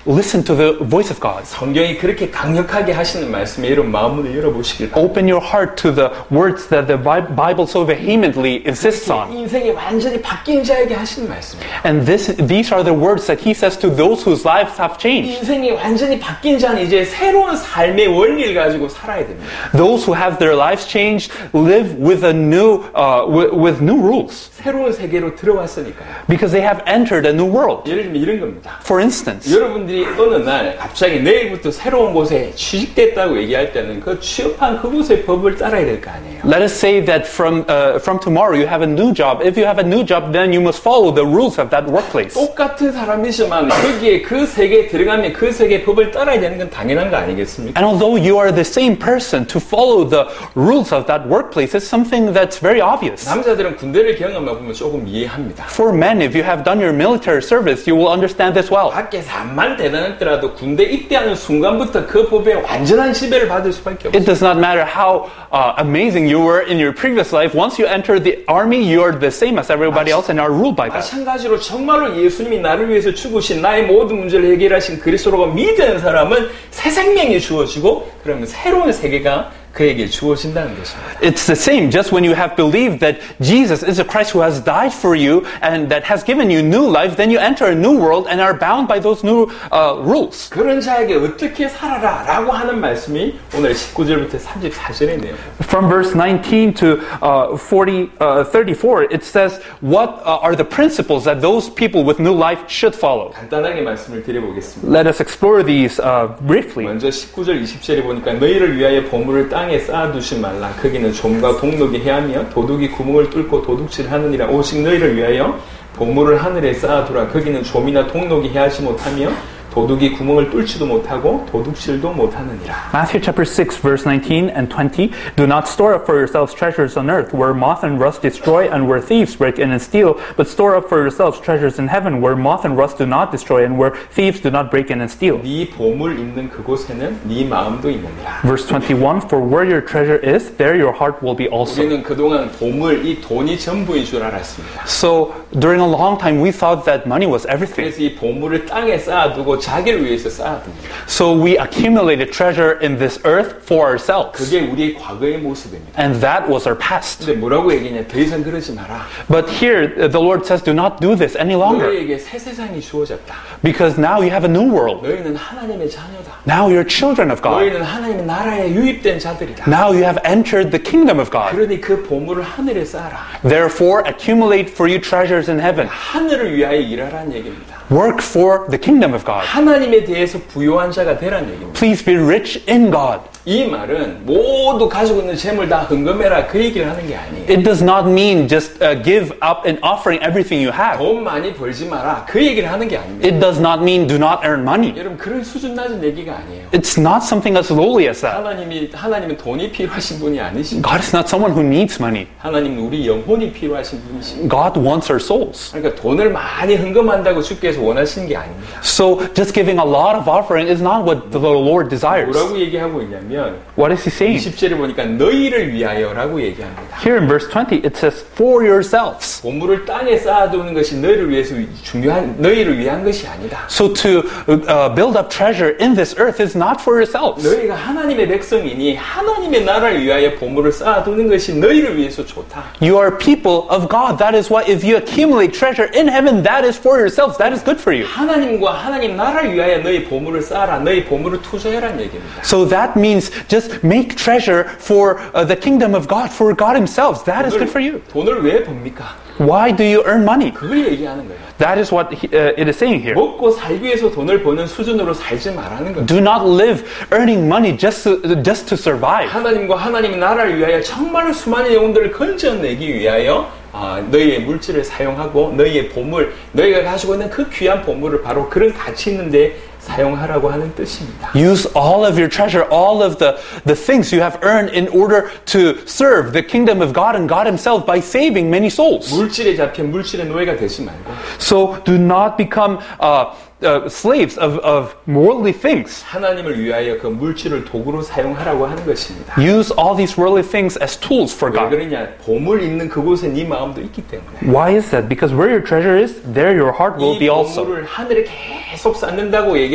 listen to the voice of God. 성경이 그렇게 강력하게 하시는 말씀에 여러분 마음을 열어보시길 바랍니다. Open your heart to the words that the Bi- Bible so vehemently insists on. 인생이 완전히 바뀐 자에게 하시는 말씀이에요. And this, these are the words that he says to those whose lives have changed. 인생이 완전히 바뀐 자는 이제 새로운 삶의 원리를 가지고 살아야 됩니다. Those who have their lives changed live with a new, uh, with, with new rules. 새로운 세계로 들어왔으니까요. Because they have entered a new world. 예를 들면 이런 겁니다. For instance, 여러분들이 어느 날 갑자기 내일부터 새로운 곳에 취직됐다고 얘기할 때는 그 취업한 그곳의 법을 따라야 될 거 아니에요. let us say that from, uh, from tomorrow you have a new job. If you have a new job, then you must follow the rules of that workplace. 똑같은 사람이지만 거기에 그 세계에 들어가면 그 세계의 법을 따라야 되는 건 당연한 거 아니겠습니까? And although you are the same person, to follow the rules of that workplace is something that's very obvious. 남자들은 군대를 경험해 보면 조금 이해합니다. For men, if you have done your military service, you will understand this well. 밖에서 암만 대단했더라도 군대 입대하는 순간부터 그 법에 완전한 지배를 받을 수밖에 It 없어요. does not matter how uh, amazing you were in your previous life. Once you enter the army, you are the same as everybody else and are ruled by that. 마찬가지로 정말로 예수님이 나를 위해서 죽으신 나의 모든 문제를 해결하신 그리스도가 믿는 사람은 새 생명이 주어지고 그러면 새로운 세계가 그에게 주어진다는 것입니다. It's the same. Just when you have believed that Jesus is the Christ who has died for you and that has given you new life, then you enter a new world and are bound by those new uh, rules. 그런 자에게 어떻게 살아라 라고 하는 말씀이 오늘 십구 절부터 삼십사 절의 내용. From verse nineteen to uh, forty, uh, thirty-four, it says, what uh, are the principles that those people with new life should follow? 간단하게 말씀을 드려보겠습니다. Let us explore these uh, briefly. 먼저 십구 절 이십 절에 보니까 너희를 위하여 보물을 땅 땅에 쌓아두지 말라. 거기는 좀과 동록이 해하며 도둑이 구멍을 뚫고 도둑질하느니라. 오직 너희를 위하여 보물을 하늘에 쌓아두라. 거기는 좀이나 동록이 해하지 못하며 도둑이 구멍을 뚫지도 못하고 도둑질도 못하느니라. Matthew chapter six, verse nineteen and twenty. Do not store up for yourselves treasures on earth, where moth and rust destroy, and where thieves break in and steal. But store up for yourselves treasures in heaven, where moth and rust do not destroy, and where thieves do not break in and steal. 네 보물 있는 그곳에는 네 마음도 있느니라. Verse twenty-one. For where your treasure is, there your heart will be also. 우리는 그동안 보물, 이 돈이 전부인 줄 알았습니다. So during a long time, we thought that money was everything. 그래서 이 보물을 땅에 쌓아두고 자기를 위해서 쌓아둡니다. So we accumulated treasure in this earth for ourselves. 그게 우리의 과거의 모습입니다. And that was our past. 근데 뭐라고 얘기냐? 더 이상 그러지 마라. But here, the Lord says, do not do this any longer. 너희에게 새 세상이 주어졌다. Because now you have a new world. 너희는 하나님의 자녀다. Now you're children of God. 너희는 하나님의 나라에 유입된 자들이다. Now you have entered the kingdom of God. 그러니 그 보물을 하늘에 쌓아라. Therefore, accumulate for you treasures in heaven. 하늘을 위하여 일하라는 얘기입니다. Work for the kingdom of God. 하나님에 대해서 부요한 자가 되라는 얘기입니다. Please be rich in God. 이 말은 모두 가지고 있는 재물 다 헌금해라 그 얘기를 하는 게 아니에요. It does not mean just uh, give up and offering everything you have. 돈 많이 벌지 마라 그 얘기를 하는 게 아닙니다. It does not mean do not earn money. 여러분 그런 수준 낮은 얘기가 아니에요. It's not something as lowly as that. 하나님이 하나님은 돈이 필요하신 분이 아니십니다. God is not someone who needs money. 하나님은 우리 영혼이 필요하신 분이십니다. God wants our souls. 그러니까 돈을 많이 헌금한다고 주께서 원하시는 게 아닙니다. So just giving a lot of offering is not what the Lord desires. 뭐라고 얘기하고 있냐면 What is he saying? 이십 절에 보니까 너희를 위하여라고 얘기합니다. Here in verse twenty, it says, for yourselves. 보물을 땅에 쌓아두는 것이 너희를 위해서 중요한 너희를 위한 것이 아니다. So to uh, build up treasure in this earth is not for yourselves. 너희가 하나님의 백성이니 하나님의 나라를 위하여 보물을 쌓아두는 것이 너희를 위해서 좋다. You are people of God. That is why if you accumulate treasure in heaven, that is for yourselves. That is good for you. 하나님과 하나님 나라를 위하여 너희 보물을 쌓아라. 너희 보물을 투자해라는 얘기입니다. So that means just make treasure for uh, the kingdom of God, for God himself. That is good for you. 돈을 왜 법니까? Why do you earn money? 그걸 얘기하는 거예요. That is what he, uh, it is saying here. 먹고 살기 위해서 돈을 버는 수준으로 살지 말라는 거예요. Do not live earning money just to, just to survive. 하나님과 하나님의 나라를 위하여 정말 수많은 영혼들을 건져내기 위하여 아, 너희의 물질을 사용하고 너희의 보물, 너희가 가지고 있는 그 귀한 보물을 바로 그런 가치 있는데 사용하라고 하는 뜻입니다. Use all of your treasure, all of the, the things you have earned in order to serve the kingdom of God and God himself by saving many souls. 물질에 잡힌 물질의 노예가 되지 말고 So do not become uh, uh, slaves of, of worldly things. 하나님을 위하여 그 물질을 도구로 사용하라고 하는 것입니다. Use all these worldly things as tools for 왜 God. 그러냐? 보물 있는 그곳에 네 마음도 있기 때문에. Why is that? Because where your treasure is, there your heart will 이 be also. 보물을 하늘에 계속 쌓는다고 얘기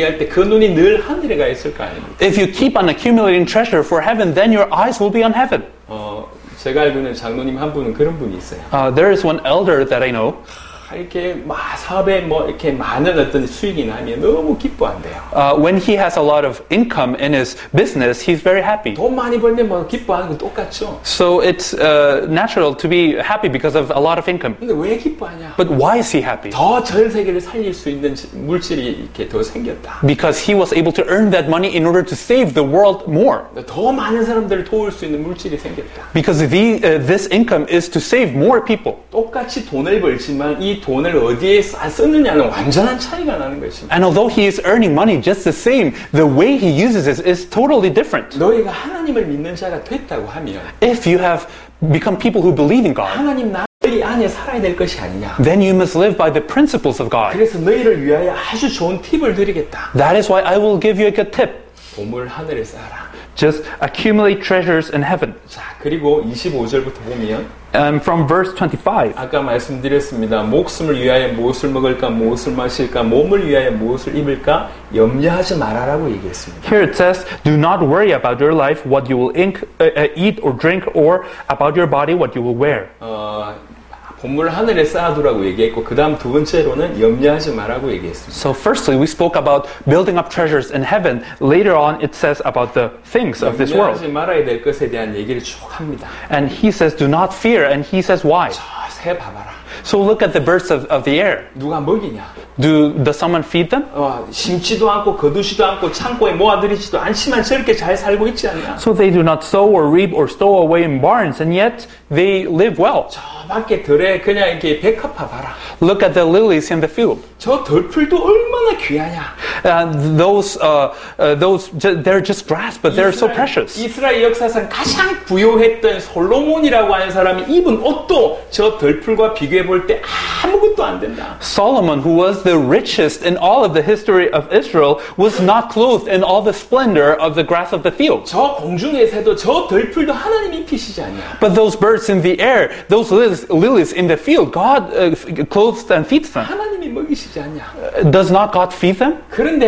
얘기할 때 그 눈이 늘 하늘에 가 있을 거 아닙니까? If you keep on accumulating treasure for heaven, then your eyes will be on heaven. 어, 제가 알고 있는 장로님 한 분은 그런 분이 있어요. Uh, there is one elder that I know. 이렇게 막 사업에 뭐 이렇게 많은 어떤 수익이 나면 너무 기뻐한대요. Uh, when he has a lot of income in his business, he's very happy. 돈 많이 벌면 뭐 기뻐하는 건 똑같죠. So it's uh, natural to be happy because of a lot of income. 근데 왜 기뻐하냐? But why is he happy? 더 전 세계를 살릴 수 있는 물질이 이렇게 더 생겼다. Because he was able to earn that money in order to save the world more. 더 많은 사람들을 도울 수 있는 물질이 생겼다. Because the, uh, this income is to save more people. 똑같이 돈을 벌지만 이 돈을 어디에 쓰느냐는 완전한 차이가 나는 것입니다. And although he is earning money just the same, the way he uses it is totally different. 너희가 하나님을 믿는 자가 됐다고 하면 If you have become people who believe in God, 하나님 너희 안에 살아야 될 것이 아니냐. then you must live by the principles of God. 그래서 너희를 위하여 아주 좋은 팁을 드리겠다. That is why I will give you a good tip. 보물 하늘에 쌓아라. Just accumulate treasures in heaven. 자, 그리고 이십오 절부터 보면 Um, from verse twenty-five. 아까 말씀드렸습니다. 목숨을 위하여 무엇을 먹을까, 무엇을 마실까, 몸을 위하여 무엇을 입을까 염려하지 말아라고 얘기했습니다. Here it says, do not worry about your life, what you will ink, uh, uh, eat or drink, or about your body, what you will wear. 어, 보물 하늘에 쌓아두라고 얘기했고 그 다음 두 번째로는 염려하지 말라고 얘기했습니다. So firstly, we spoke about building up treasures in heaven. Later on, it says about the things of this world. 염려하지 말아야 될 것에 대한 얘기를 쭉 합니다. And he says, do not fear. And he says, why? 저 새 봐봐라. So look at the birds of, of the air. 누가 먹이냐? Do, does someone feed them? 어, 심지도 않고 거두지도 않고 창고에 모아들이지도 않지만 저렇게 잘 살고 있지 않냐? So they do not sow or reap or stow away in barns, and yet they live well. 저 밖에 들에 그냥 이렇게 백합화 봐라. Look at the lilies in the field. 저 덜풀도 얼마나 귀하냐? Uh, those, uh, uh, those, they're just grass, but they're so precious. 이스라엘 역사상 가장 부유했던 솔로몬이라고 하는 사람이 입은 옷도 저 덜풀과 비교해 볼 때 아무것도 안 된다. Solomon, who was the richest in all of the history of Israel, was not clothed in all the splendor of the grass of the field. 저 공중의 새도 저 덜풀도 하나님이 입히시지 않냐? But those birds in the air, those lilies, lilies in the field, God uh, clothes and feeds them. 하나님이 먹이시지 않냐? Uh, Does not God feed them? 그런데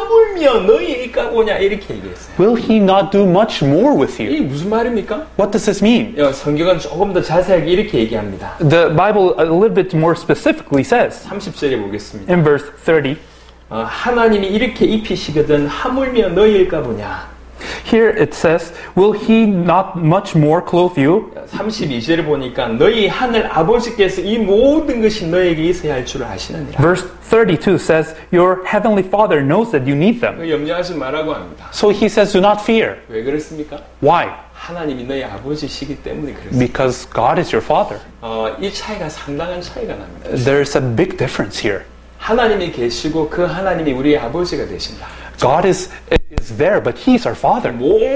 하물며 너희 일까보냐 이렇게 얘기했어요. Will He not do much more with you? 이게 무슨 말입니까? What does this mean? 어, 성경은 조금 더 자세하게 이렇게 얘기합니다. The Bible a little bit more specifically says 삼십 절에 보겠습니다. in verse thirty. 어, 하나님이 이렇게 입히시거든 하물며 너희일까 보냐. Here it says, will He not much more clothe you? 삼십이 절을 보니까 너희 하늘 아버지께서 이 모든 것이 너에게 있어야 할 줄을 아시느니라. Verse thirty-two says, your heavenly Father knows that you need them. 염려하지 말라고 합니다. So He says, do not fear. 왜 그렇습니까? Why? 하나님이 너희 아버지시기 때문에 그렇습니다. Because God is your Father. 어, 이 차이가 상당한 차이가 납니다. There's a big difference here. 하나님이 계시고 그 하나님이 우리의 아버지가 되신다. God is, is there, but He's our Father.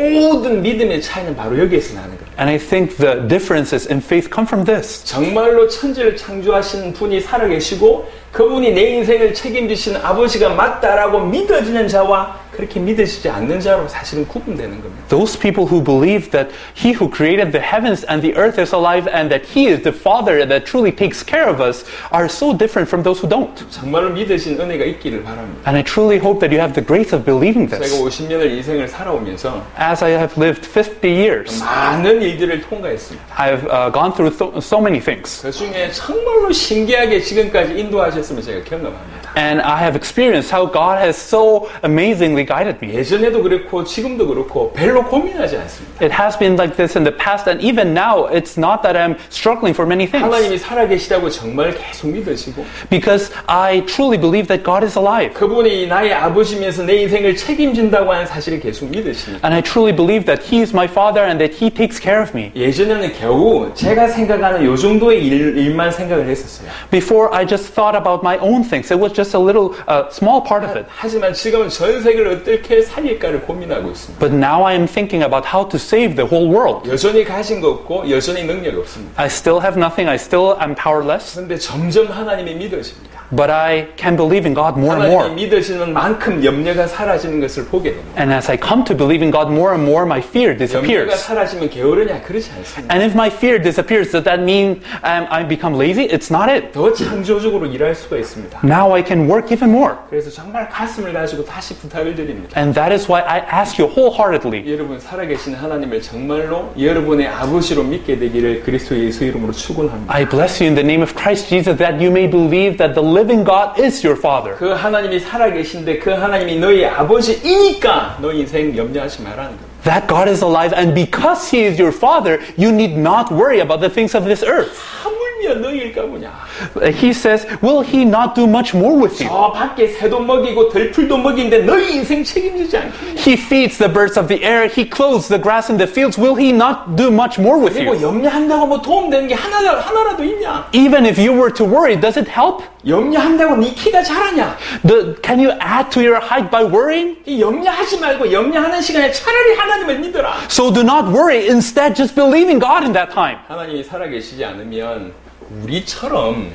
모든 믿음의 차이는 바로 여기에서 나는 거예요. And I think the differences in faith come from this. 정말로 천지를 창조하신 분이 살아계시고 그분이 내 인생을 책임지시는 아버지가 맞다라고 믿어지는 자와 그렇게 믿으시지 않는 자로 사실은 구분되는 겁니다. Those people who believe that He who created the heavens and the earth is alive and that He is the Father that truly takes care of us are so different from those who don't. 정말로 믿으신 은혜가 있기를 바랍니다. And I truly hope that you have the grace of believing 제가 this. 오십 년을 인생을 살아오면서 As I have lived fifty years, 많은 일들을 통과했습니다. I've uh, gone through so, so many things. 그 중에 정말로 신기하게 지금까지 인도하셨음을 제가 경험합니다. And I have experienced how God has so amazingly guided me. 예전에도 그렇고 지금도 그렇고 별로 고민하지 않습니다. It has been like this in the past, and even now, it's not that I'm struggling for many things. 하나님이 살아계시다고 정말 계속 믿으시고 Because I truly believe that God is alive. 그분이 나의 아버지면서 내 인생을 책임진다고 하는 사실을 계속 믿으시니까 And I truly believe that He is my Father and that He takes care of me. 예전에는 겨우 제가 생각하는 요 정도의 일, 일만 생각을 했었어요. Before, I just thought about my own things. It was just a little uh, small part of it. 하지만 지금은 전 세계를 어떻게 살릴까를 고민하고 있습니다. But now I am thinking about how to save the whole world. 여전히 가진 거 없고 여전히 능력이 없습니다. I still have nothing. I still am powerless. 그런데 점점 하나님이 믿어집니다. but I can believe in God more and more. 하나님이 믿어지는 만큼 염려가 사라지는 것을 보게 됩니다. And as I come to believe in God more and more, my fear 염려가 disappears. 사라지면 게으르냐? 그렇지 않습니다. And if my fear disappears, does that mean um, I become lazy? It's not it. 더 창조적으로 일할 수가 있습니다. Now I can work even more. 그래서 정말 가슴을 가지고 다시 부탁을 드립니다. And that is why I ask you wholeheartedly, 여러분 살아계신 하나님을 정말로 여러분의 아버지로 믿게 되기를 그리스도 예수 이름으로 축원합니다. I bless you in the name of Christ Jesus that you may believe that the living God is your Father. 그 하나님이 살아계신데 그 하나님이 너희 아버지이니까 너 인생 염려하지 말라는 겁니다. That God is alive, and because He is your Father, you need not worry about the things of this earth. 하물며 너희일까 보냐. He says, will He not do much more with you? 저 밖에 새도 먹이고 들풀도 먹이는데 너희 인생 책임지지 않겠냐. He feeds the birds of the air, He clothes the grass in the fields. Will He not do much more with 그리고 you? 염려한다고 뭐 도움되는 게 하나, 하나라도 있냐. Even if you were to worry, does it help? 염려한다고 네 키가 자라냐. The, can you add to your height by worrying? 이 염려하지 말고 염려하는 시간에 차라리 하나님을 믿어라. So do not worry, instead just believe in God in that time. 하나님이 살아계시지 않으면 우리처럼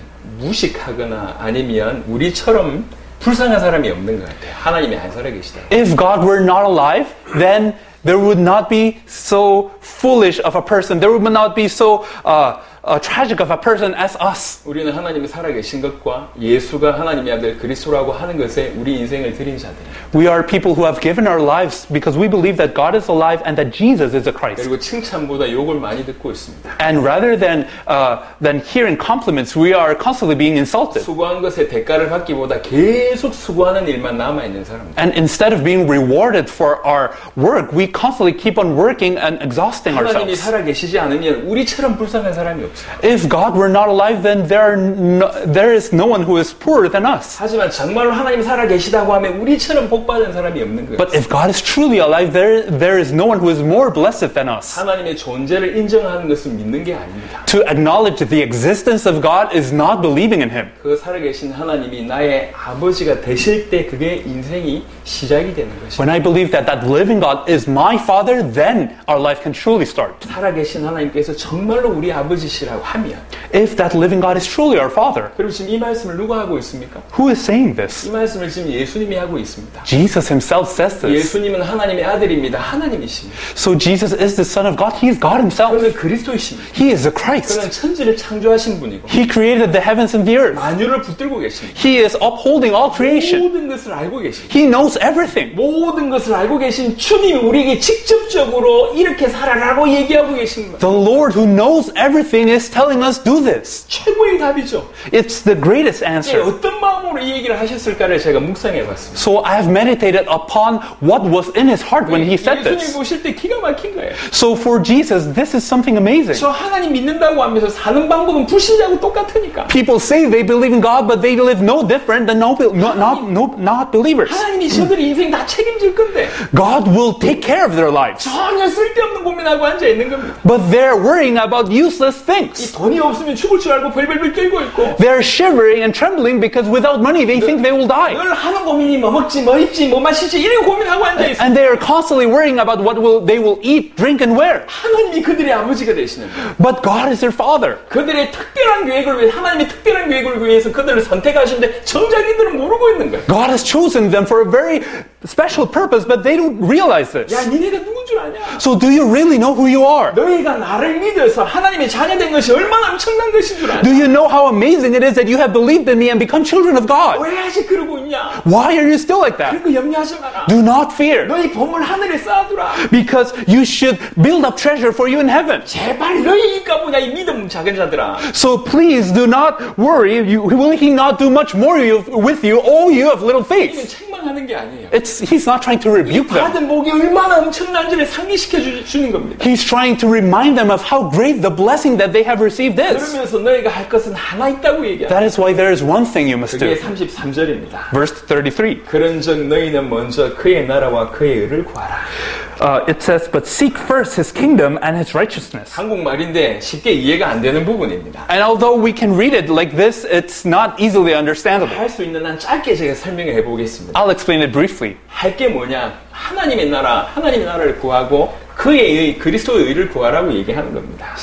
무식하거나 아니면 우리처럼 불쌍한 사람이 없는 것 같아요. 하나님이 안 살아계시다. If God were not alive, then there would not be so foolish of a person. There would not be so uh, uh, tragic of a person as us. 우리는 하나님이 살아계신 것과 예수가 하나님의 아들 그리스도라고 하는 것에 우리 인생을 드린 자들이에요. We are people who have given our lives because we believe that God is alive and that Jesus is the Christ. 그리고 칭찬보다 욕을 많이 듣고 있습니다. And rather than uh, than hearing compliments, we are constantly being insulted. 수고한 것에 대가를 받기보다 계속 수고하는 일만 남아 있는 사람들. And instead of being rewarded for our work, we constantly keep on working and exhausting 하나님이 ourselves. 살아계시지 않으면 우리처럼 불쌍한 사람이 없어요. If God were not alive, then there are no, there is no one who is poorer than us. 하지만 정말로 하나님 살아계시다고 하면 우리처럼 복받은 사람이 없는 거예요. But if God is truly alive, there there is no one who is more blessed than us. 하나님의 존재를 인정하는 것은 믿는 게 아닙니다. To acknowledge the existence of God is not believing in Him. 그 살아계신 하나님이 나의 아버지가 되실 때 그게 인생이 시작이 되는 것입니다. When I believe that that living God is my Father, then our life can truly start. 살아계신 하나님께서 정말로 우리 아버지시라고 하면 If that living God is truly our Father, 그럼 지금 이 말씀을 누가 하고 있습니까? who is saying this? 이 말씀을 지금 예수님이 하고 있습니다. Jesus Himself says this. 예수님은 하나님의 아들입니다. 하나님이십니다. So Jesus is the Son of God. He is God Himself. 그는 그리스도이십니다. He is the 그는 Christ. 천지를 창조하신 분이고 He created the heavens and the earth. 만유를 붙들고 계십니다. He is upholding all creation. 모든 것을 알고 계십니다. He knows everything. 모든 것을 알고 계신 주님이 우리에게 직접적으로 이렇게 살아라고 얘기하고 계십니다. The Lord who knows everything is telling us do this. 최고의 답이죠. It's the greatest 예, answer. 어떤 마음으로 이 얘기를 하셨을까를 제가 묵상해 봤습니다. So I have meditated upon what was in His heart when He said 예수님 this. 보실 때 기가 막힌 거예요. So for Jesus, this is something amazing. 저 하나님 믿는다고 하면서 사는 방법은 불신자하고 똑같으니까. People say they believe in God, but they live no different than no, no, not, no, not believers. 하나님이 저들의 인생 다 책임질 건데 God will take care of their lives. 전혀 쓸데없는 고민하고 앉아 있는 겁니다. But they're worrying about useless 이 things. 돈이 없으면 죽을 줄 알고 벌벌벌 떨고 있고 They're shivering and trembling because without money they think they will die. 늘 하는 고민이 뭐 먹지 뭐 입지 뭐 마시지 이런 고민하고 앉아 있어요. And they are constantly worrying about what will they will eat, drink, and wear. 하나님이 그들의 아버지가 되시는 거예요. But God is their Father. 그들의 특별한 계획을 위해 하나님의 특별한 계획을 위해서 그들을 선택하시는데 정작 이들은 모르고 있는 거예요. God has chosen them for a very special purpose, but they don't realize this. 야, 니네가 누군 줄 아냐? So do you really know who you are? 너희가 나를 믿어서 하나님의 자녀된 것이 얼마나 엄청난 것인 줄 아냐? Do you know how amazing it is that you have believed in me and become children of God? 왜 아직 그러고 있냐? Why are you still like that? 그리고 염려하지 마라. Do not fear, 너희 보물 하늘에 쌓아두라. because you should build up treasure for you in heaven. 제발 너희가 뭐냐 이 믿음 작은 자들아. So please do not worry. You, will He not do much more you, with you, oh you of little 이건 faith? 책망하는 게 아니에요. It's, He's not trying to rebuke them. 받은 복이 얼마나 엄청난지를 상기시켜 주, 주는 겁니다. He's trying to remind them of how great the blessing that they have received is. 그러면서 너희가 할 것은 하나 있다고 얘기합니다. That is why there is one thing you must 그게 do. 삼십삼 절입니다. Verse thirty-three. 그런즉 너희는 먼저 그의 나라와 그의 의를 구하라. Uh, it says, but seek first His kingdom and His righteousness. 한국말인데 쉽게 이해가 안 되는 부분입니다. And although we can read it like this, it's not easily understandable. 할 수 있는 한 짧게 제가 설명해 보겠습니다. I'll explain it briefly. 할 게 뭐냐? 하나님의 나라, 하나님의 나라를 구하고 그의 의, 그리스도의 의를 구하라고 얘기하는 겁니다. So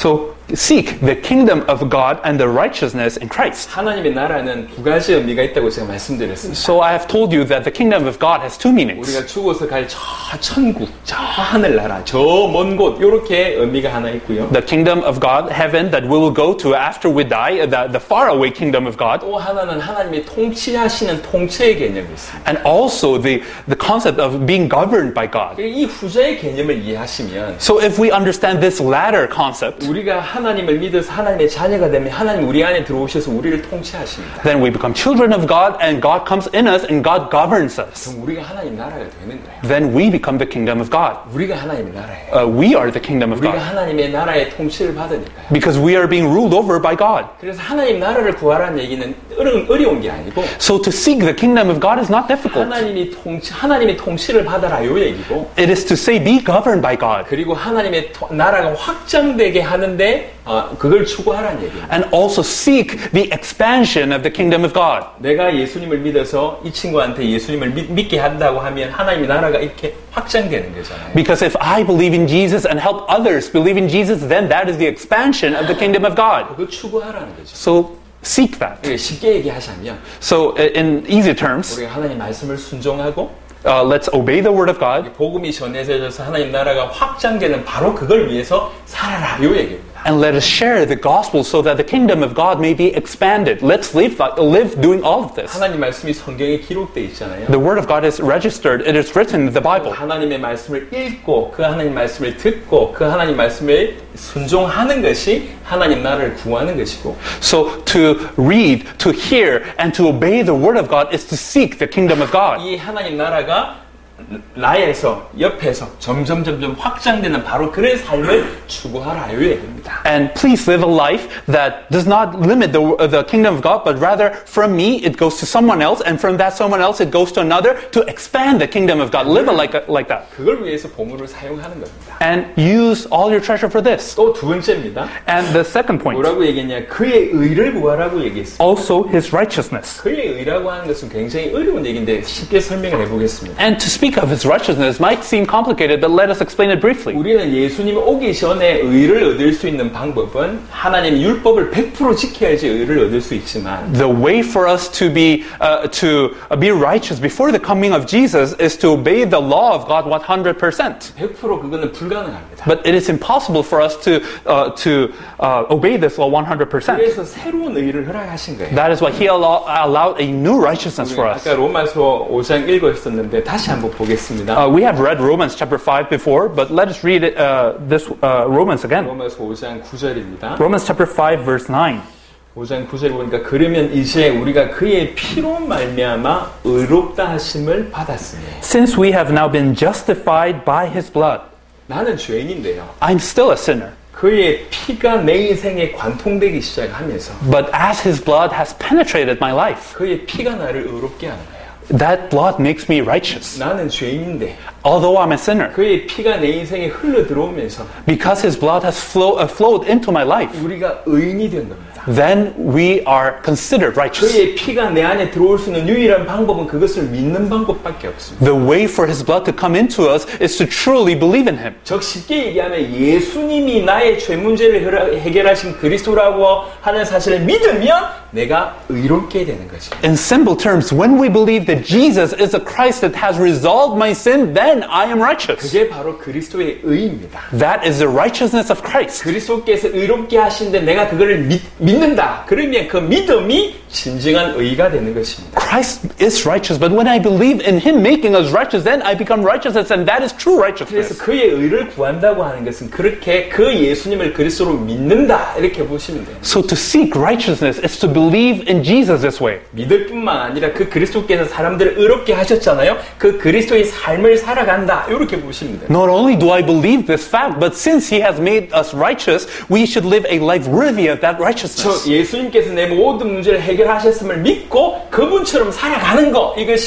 seek the kingdom of God and the righteousness in Christ. 하나님의 나라는 두 가지 의미가 있다고 제가 말씀드렸습니다. So I have told you that the kingdom of God has two meanings. 우리가 죽어서 갈 저 천국, 저 하늘나라, 저 먼 곳 이렇게 의미가 하나 있고요. The kingdom of God, heaven, that we will go to after we die, the, the faraway kingdom of God. 또 하나는 하나님이 통치하시는 통치의 개념이 있습니다. And also the, the concept of being governed by God. 이 후자의 개념을 이해하시면 So if we understand this latter concept, 우리가 하나님을 믿어서 하나님의 자녀가 되면 하나님 우리 안에 들어오셔서 우리를 통치하십니다. then we become children of God and God comes in us and God governs us. 그럼 우리가 하나님 나라가 되는 거예요. Then we become the kingdom of God. 우리가 하나님의 나라예요. Uh, we are the kingdom of 우리가 God. 하나님의 나라의 통치를 받으니까요. Because we are being ruled over by God. 그래서 하나님 나라를 구하라는 얘기는 어려운, 어려운 게 아니고 So to seek the kingdom of God is not difficult. 하나님이 통치, 하나님이 통치를 받아라 요 얘기고 It is to say be governed by God. 그리고 하나님의 토, 나라가 확장되게 하는데 어, 그걸 추구하라는 얘기입니다. And also seek the expansion of the kingdom of God. 내가 예수님을 믿어서 이 친구한테 예수님을 믿, 믿게 한다고 하면 하나님의 나라가 이렇게 확장되는 거잖아요. Because if I believe in Jesus and help others believe in Jesus, then that is the expansion of the kingdom of God. 그걸 추구하라는 거죠. So seek that. 쉽게 얘기하자면 So in easy terms, 우리가 하나님 말씀을 순종하고 uh, let's obey the word of God 복음이 전해져서 하나님 나라가 확장되는 바로 그걸 위해서 살아라 요 얘기입니다. and let us share the gospel so that the kingdom of God may be expanded. Let's live, live doing all of this. 하나님 말씀이 성경에 기록되어 있잖아요. The word of God is registered. It is written in the Bible. 하나님의 말씀을 읽고 그 하나님 말씀을 듣고 그 하나님 말씀에 순종하는 것이 하나님 나라를 구하는 것이고 So to read, to hear, and to obey the word of God is to seek the kingdom of God. 이 하나님 나라가 나에서 옆에서 점점 점점 확장되는 바로 그런 삶을 추구하라 요 얘기입니다. And please live a life that does not limit the, the kingdom of God, but rather from me it goes to someone else, and from that someone else it goes to another to expand the kingdom of God. Live it like, like that. 그걸 위해서 보물을 사용하는 겁니다. And use all your treasure for this. 또 두 번째입니다. And the second point, 뭐라고 얘기했냐? 그의 의를 구하라고 얘기했습니다. also his righteousness. 그의 의라고 하는 것은 굉장히 어려운 얘기인데 쉽게 설명을 해보겠습니다. And to speak of his righteousness might seem complicated, but let us explain it briefly. 우리는 예수님이 오기 전에 의를 얻을 수 있는 방법은 하나님의 율법을 백 퍼센트 지켜야지 의를 얻을 수 있지만 The way for us to be uh, to be righteous before the coming of Jesus is to obey the law of God one hundred percent. 백 퍼센트 그거는 불가능합니다. But it is impossible for us to uh, to uh, obey this law one hundred percent. 그래서 새로운 의를 허락하신 거예요. That is why He allow, allowed a new righteousness for us. 아까 로마서 오 장 읽었었는데 다시 한번 보겠습니다. Uh, we have read Romans chapter five before, but let us read it, uh, this uh, Romans again. 로마서 오 장 구 절입니다. Romans chapter five, verse nine. 오 장 구 절 보니까 그러면 이제 우리가 그의 피로 말미암아 의롭다 하심을 받았으니 Since we have now been justified by His blood, 나는 죄인인데요. I'm still a sinner. 그의 피가 내 인생에 관통되기 시작하면서 But as His blood has penetrated my life, 그의 피가 나를 의롭게 하는 거예요. that blood makes me righteous. 나는 죄인인데 Although I'm a sinner, 그의 피가 내 인생에 흘러 들어오면서 because His blood has flow, uh, flowed into my life, 우리가 의인이 된 겁니다. then we are considered righteous. 그의 피가 내 안에 들어올 수 있는 유일한 방법은 그것을 믿는 방법밖에 없습니다. The way for His blood to come into us is to truly believe in Him. 즉 쉽게 얘기하면 예수님이 나의 죄 문제를 해결하신 그리스도라고 하는 사실을 믿으면 내가 의롭게 되는 거죠. In simple terms, when we believe that Jesus is the Christ that has resolved my sin, then I am righteous. 그게 바로 그리스도의 의입니다. That is the righteousness of Christ. 그리스도께서 의롭게 하신데 내가 그거를 믿, 믿는다. 그러면 그 믿음이 진정한 의가 되는 것입니다. Christ is righteous, but when I believe in Him making us righteous, then I become righteousness, and that is true 그래서 righteousness. 그의 의를 구한다고 하는 것은 그렇게 그 예수님을 그리스도로 믿는다. 이렇게 보시면 돼요. So to seek righteousness is to believe in Jesus this way. 믿을 뿐만 아니라 그 그리스도께서 사람들을 의롭게 하셨잖아요. 그 그리스도의 삶을 살아간다. 이렇게 보시면 돼요. Not only do I believe this fact, but since He has made us righteous, we should live a life worthy of that 저 righteousness. 예수님께서 내 모든 문제를 해결하셨음을 믿고 그분처럼 살아가는 거 이것이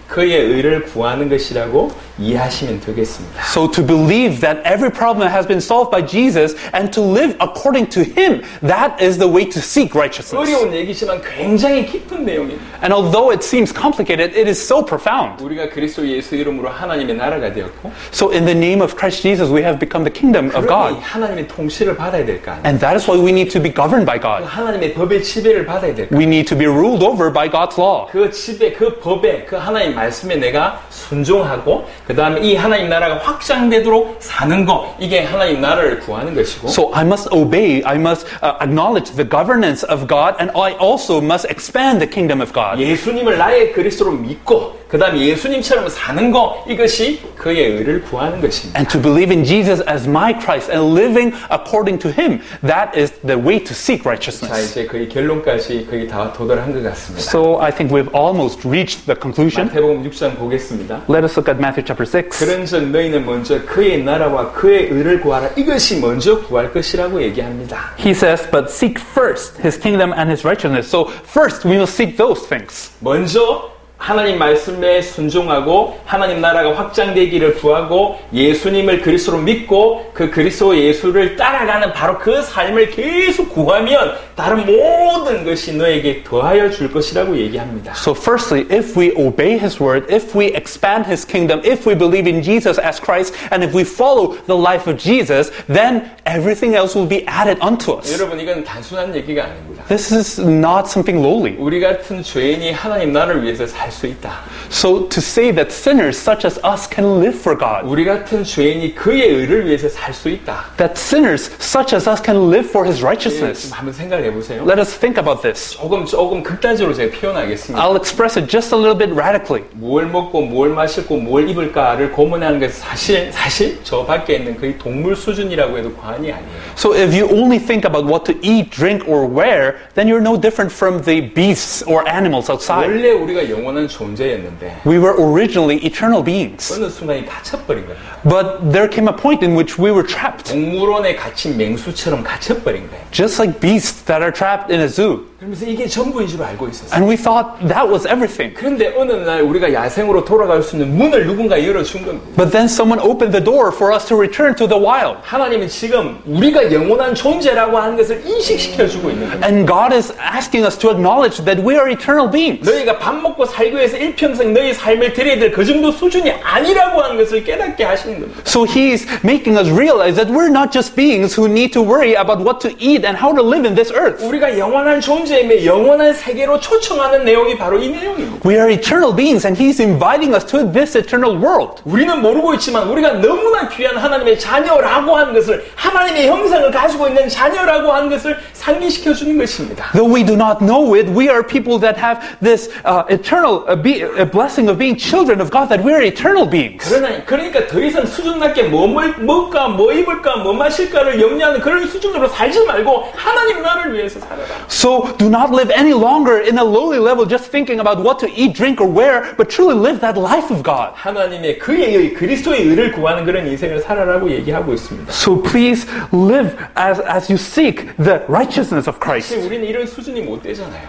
그의 의를 구하는 것이라고 이해하시면 되겠습니다. So to believe that every problem has been solved by Jesus and to live according to Him, that is the way to seek righteousness. 어려운 얘기지만 굉장히 깊은 내용입니다. And although it seems complicated, it is so profound. 우리가 그리스도 예수 이름으로 하나님의 나라가 되었고 So in the name of Christ Jesus, we have become the kingdom of God. 그러니 하나님의 통치를 받아야 될 거 아니에요. And that is why we need to be governed by God. 하나님의 법의 지배를 받아야 될 거 아니에요. We need to be ruled over by God's law. 그 지배, 그 법에, 그 하나님 말씀에 내가 순종하고 그 다음에 이 하나님 나라가 확장되도록 사는 거, 이게 하나님 나라를 구하는 것이고 So I must obey, I must uh, acknowledge the governance of God, and I also must expand the kingdom of God. 예수님을 나의 그리스도로 믿고 그 다음에 예수님처럼 사는 거, 이것이 그의 의를 구하는 것입니다. And to believe in Jesus as my Christ and living according to Him, that is the way to seek 자, righteousness. 이제 거의 결론까지 거의 다 도달한 것 같습니다. So I think we've almost reached the conclusion. 마태복음 육 장 보겠습니다. Let us look at Matthew chapter six. 그런즉 너희는 먼저 그의 나라와 그의 의를 구하라. 이것이 먼저 구할 것이라고 얘기합니다. He says, but seek first His kingdom and His righteousness. So first we must seek those things. 먼저 하나님 말씀에 순종하고 하나님 나라가 확장되기를 구하고 예수님을 그리스도로 믿고 그 그리스도 예수를 따라가는 바로 그 삶을 계속 구하면 다른 모든 것이 너에게 더하여 줄 것이라고 얘기합니다. So firstly, if we obey His word, if we expand His kingdom, if we believe in Jesus as Christ, and if we follow the life of Jesus, then everything else will be added unto us. 여러분, 이건 단순한 얘기가 아닙니다. This is not something lowly. 우리 같은 죄인이 하나님 나라를 위해서 살 수 있다. So to say that sinners such as us can live for God, 우리 같은 죄인이 그의 의를 위해서 살 수 있다. that sinners such as us can live for His 예, righteousness. 좀 한번 생각해 보세요. Let us think about this. 조금 조금 극단적으로 제가 표현하겠습니다. I'll express it just a little bit radically. 뭘 먹고 뭘 마시고 뭘 입을까를 고민하는 것은 사실 사실 저 밖에 있는 거의 동물 수준이라고 해도 과언이 아니에요. So if you only think about what to eat, drink, or wear, then you're no different from the beasts or animals outside. 원래 우리가 영원한 존재였는데 We were originally eternal beings. 어느 순간에 갇혀버린 거예요. But there came a point in which we were trapped. 동물원에 갇힌 맹수처럼 갇혀버린 거예요. Just like beasts that are trapped in a zoo. 그러면서 이게 전부인 줄 알고 있었어요. And we thought that was everything. 그런데 어느 날 우리가 야생으로 돌아갈 수 있는 문을 누군가 열어준 겁니다. But then someone opened the door for us to return to the wild. 하나님은 지금 우리가 영원한 존재라고 하는 것을 인식시켜주고 있는 겁니다. And God is asking us to acknowledge that we are eternal beings. 너희가 밥 먹고 살기 위해서 일평생 너희 삶을 드려야 될 그 정도 수준이 아니라고 하는 것을 깨닫게 하시는 겁니다. So He's making us realize that we're not just beings who need to worry about what to eat and how to live in this earth. 우리가 영원한 존재이며 영원한 세계로 초청하는 내용이 바로 이 내용입니다. We are eternal beings and He's inviting us to this eternal world. 우리는 모르고 있지만 우리가 너무나 귀한 하나님의 자녀라고 하는 것을, 하나님의 형상을 가지고 있는 자녀라고 하는 것을 상기시켜 주는 것입니다. Though we do not know it, we are people that have this uh, eternal uh, be, uh, blessing of being children of God, that we are eternal beings. 그러나, 그러니까 더 이상 수준 낮게 뭐 먹을까, 뭐 입을까, 뭐 마실까를 염려하는 그런 수준으로 살지 말고 하나님 나라를 위해서 살아라. So do not live any longer in a lowly level just thinking about what to eat, drink, or wear, but truly live that life of God. 하나님의 그의 의, 그리스도의 의를 구하는 그런 인생을 살아라고 얘기하고 있습니다. So please live as, as you seek the righteousness of Christ. 사실 우리는 이런 수준이 못 되잖아요.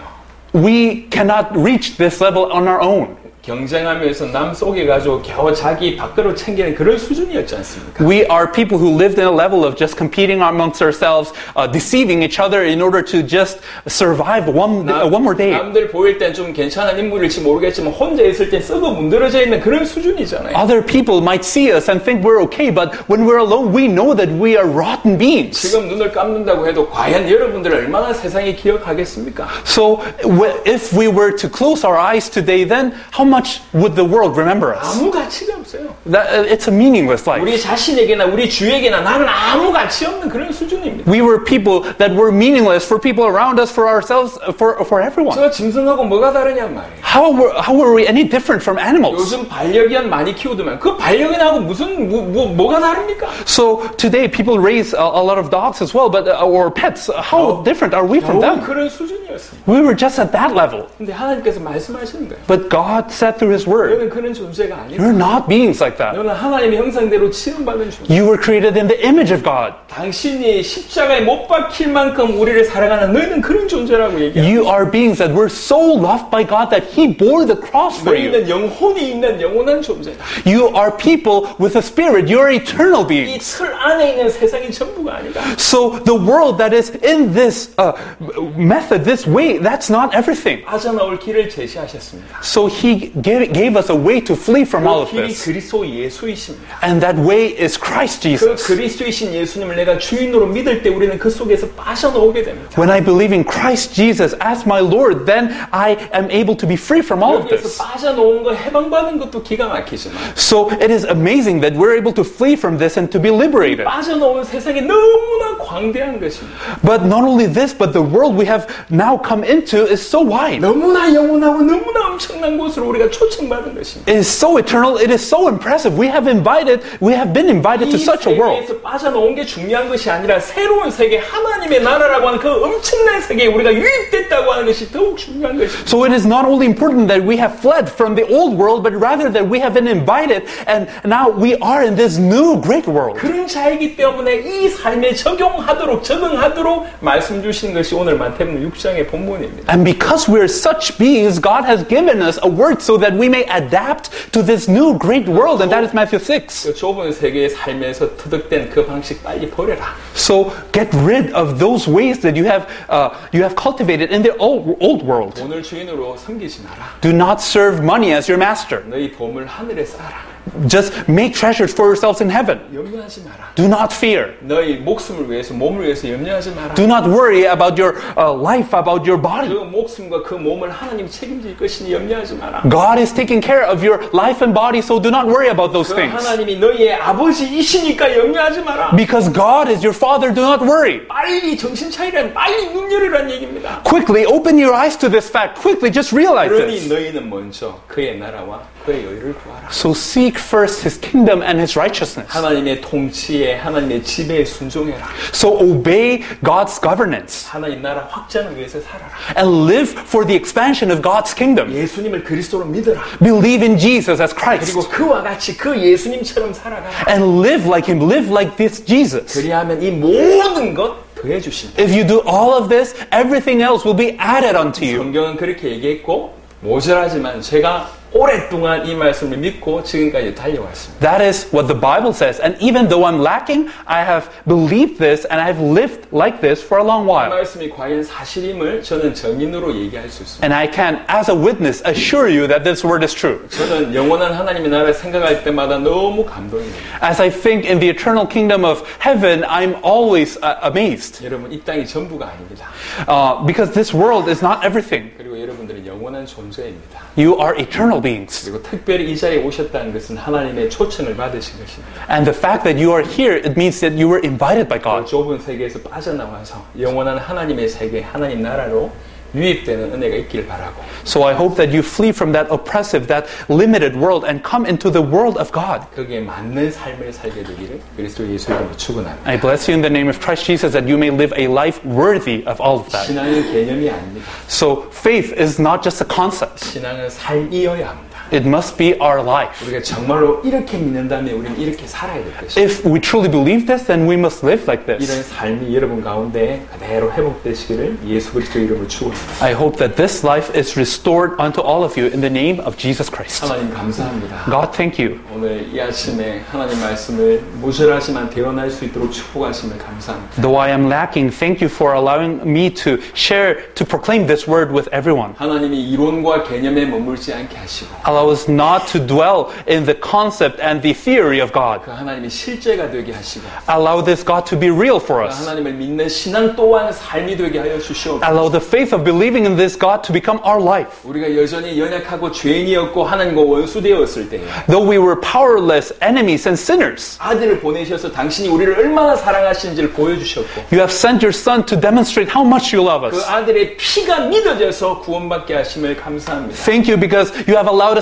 We cannot reach this level on our own. 경쟁하면서 남 속여가지고 겨우 자기 밖으로 챙기는 그런 수준이었지 않습니까? We are people who lived in a level of just competing amongst ourselves, uh, deceiving each other in order to just survive one, 남, uh, one more day. 남들 보일 땐 좀 괜찮은 인물일지 모르겠지만 혼자 있을 땐 썩어 문드러져 있는 그런 수준이잖아요. Other people might see us and think we're okay, but when we're alone, we know that we are rotten beings. 지금 눈을 감는다고 해도 과연 여러분들을 얼마나 세상이 기억하겠습니까? So if we were to close our eyes today, then how much would the world remember us? 아무 가치가 없어요. That, it's a meaningless life. 우리 자신에게나 우리 주에게나 나는 아무 가치 없는 그런 수준입니다. We were people that were meaningless for people around us, for ourselves, for, for everyone. 저 짐승하고 뭐가 다르냔 말이에요. How were, how were we any different from animals? 요즘 반려견 많이 키우더만 그 반려견하고 무슨 뭐, 뭐, 뭐가 다릅니까? So today people raise a, a lot of dogs as well, but uh, or pets. How 어, different are we from them? 그런 수준이었어요. We were just at that level. 근데 하나님께서 말씀하시는 거예요. But God said through His Word, 너는 그런 존재가 아니다. you're not beings like that. 너는 하나님의 형상대로 치름받은 존재. You were created in the image of God. 당신이 십자가에 못 박힐 만큼 우리를 사랑하는 너희는 그런 존재라고 얘기해요. You are beings that were so loved by God that He He bore the cross for you. 너희는 영혼이 있는 영원한 존재다. You are people with a spirit. You are eternal 이 beings. 틀 안에 있는 세상이 전부가 아니다. So the world that is in this uh, method, this way, that's not everything. 빠져나올 길을 제시하셨습니다. So He gave, gave us a way to flee from all 그 of 길이 this. 그리스도 예수이십니다. And that way is Christ 그 Jesus. 그리스도이신 예수님을 내가 주인으로 믿을 때 우리는 그 속에서 빠져나오게 됩니다. When I believe in Christ Jesus as my Lord, then I am able to be free from all of 여기에서 this. 빠져나온 거 해방받는 것도 기가 막히지만 So it is amazing that we're able to flee from this and to be liberated. 빠져나온 세상이 너무나 광대한 것입니다. But not only this, but the world we have now come into is so wide. 너무나 영원하고 너무나 엄청난 곳으로 우리가 초청받은 것입니다. It is so eternal, it is so impressive. We have invited, we have been invited to 이 such a world. 세계에서 빠져나온 게 중요한 것이 아니라 새로운 세계, 하나님의 나라라고 하는 그 엄청난 세계에 우리가 유입됐다고 하는 것이 더욱 중요한 것입니다. So it is not only important that we have fled from the old world, but rather that we have been invited and now we are in this new great world. 그런 자이기 때문에 이 삶에 적용하도록 적응하도록 말씀 주신 것이 오늘 마태복음 육 장의 본문입니다. And because we're such beings, God has given us a word so that we may adapt to this new great world, and that is Matthew six. 그 좁은 세계의 삶에서 터득된 그 방식 빨리 버려라. So get rid of those ways that you have uh, you have cultivated in the old, old world. 돈을 주인으로 섬기지 마라. Do not serve money as your master. 너희 보물 하늘에 쌓아라. Just make treasures for yourselves in heaven. 염려하지 마라. Do not fear. 너희 목숨을 위해서 몸을 위해서 염려하지 마라. Do not worry about your uh, life, about your body. 그 목숨과 그 몸을 하나님이 책임질 것이니 염려하지 마라. God is taking care of your life and body, so do not worry about those 그 things. 하나님이 너희의 아버지이시니까 염려하지 마라. Because God is your Father, do not worry. 빨리 정신 차리란 빨리 눈 열으란 얘기입니다. Quickly open your eyes to this fact. Quickly just realize 그러니 this. 너희는 먼저 그의 나라와 그의 의를 구하라. So seek first His kingdom and His righteousness. 하나님의 통치에 하나님의 지배에 순종해라. So obey God's governance 하나님 나라 확장을 위해서 살아라. and live for the expansion of God's kingdom. 예수님을 그리스도로 믿어라. Believe in Jesus as Christ 그리고 그와 같이 그 예수님처럼 살아가라. and live like Him. Live like this Jesus. 그리하면 이 모든 것 더해 주신다. If you do all of this, everything else will be added unto you. 성경은 그렇게 얘기했고 모자라지만 제가 오랫동안 이 말씀을 믿고 지금까지 달려왔습니다. That is what the Bible says. And even though I'm lacking, I have believed this and I've lived like this for a long 이 while. 말씀이 과연 사실임을 저는 증인으로 얘기할 수 있습니다. And I can, as a witness, assure you that this word is true. 저는 영원한 하나님의 나라를 생각할 때마다 너무 감동이 됩니다. As I think in the eternal kingdom of heaven, I'm always uh, amazed. 여러분 이 땅이 전부가 아닙니다. Uh, because this world is not everything. 그리고 여러분들은 영원한 존재입니다. You are eternal beings. 그리고 특별히 이 자리에 오셨다는 것은 하나님의 초청을 받으신 것입니다. And the fact that you are here, it means that you were invited by 그 God. 좁은 세계에서 빠져나와서 영원한 하나님의 세계, 하나님 나라로 유입되는 은혜가 있길 바라고. So I hope that you flee from that oppressive, that limited world and come into the world of God. 거기에 맞는 삶을 살게 되기를 그리스도 예수 이름으로 축원합니다. I bless you in the name of Christ Jesus that you may live a life worthy of all of that. 신앙은 개념이 아닙니다. So faith is not just a concept. 신앙은 삶이어야 합니다. It must be our life. 우리가 정말로 이렇게 믿는다면 우리는 이렇게 살아야 될 것입니다. If we truly believe this, then we must live like 이런 this. 삶이 여러분 가운데 그대로 회복되시기를 예수 그리스도 이름으로 축원합니다. I hope that this life is restored unto all of you in the name of Jesus Christ. 하나님 감사합니다. God, thank you. 오늘 이 아침에 하나님 말씀을 모자라지만 대언할 수 있도록 축복하심을 감사합니다. Though I am lacking, thank you for allowing me to share, to proclaim this word with everyone. 하나님이 이론과 개념에 머물지 않게 하시고 Allow us not to dwell in the concept and the theory of God. 그 하나님이 실제가 되게 하시고 Allow this God to be real for 그 us. 하나님을 믿는 신앙 또한 삶이 되게 하여 주시옵소서. Allow the faith of believing in this God to become our life. 우리가 여전히 연약하고 죄인이었고 하나님과 원수되었을 때에 Though we were powerless, enemies, and sinners, 아들을 보내셔서 당신이 우리를 얼마나 사랑하시는지를 보여주셨고 you have sent your Son to demonstrate how much you love 그 us. 아들의 피가 믿어져서 구원받게 하심을 감사합니다. Thank you because you have allowed us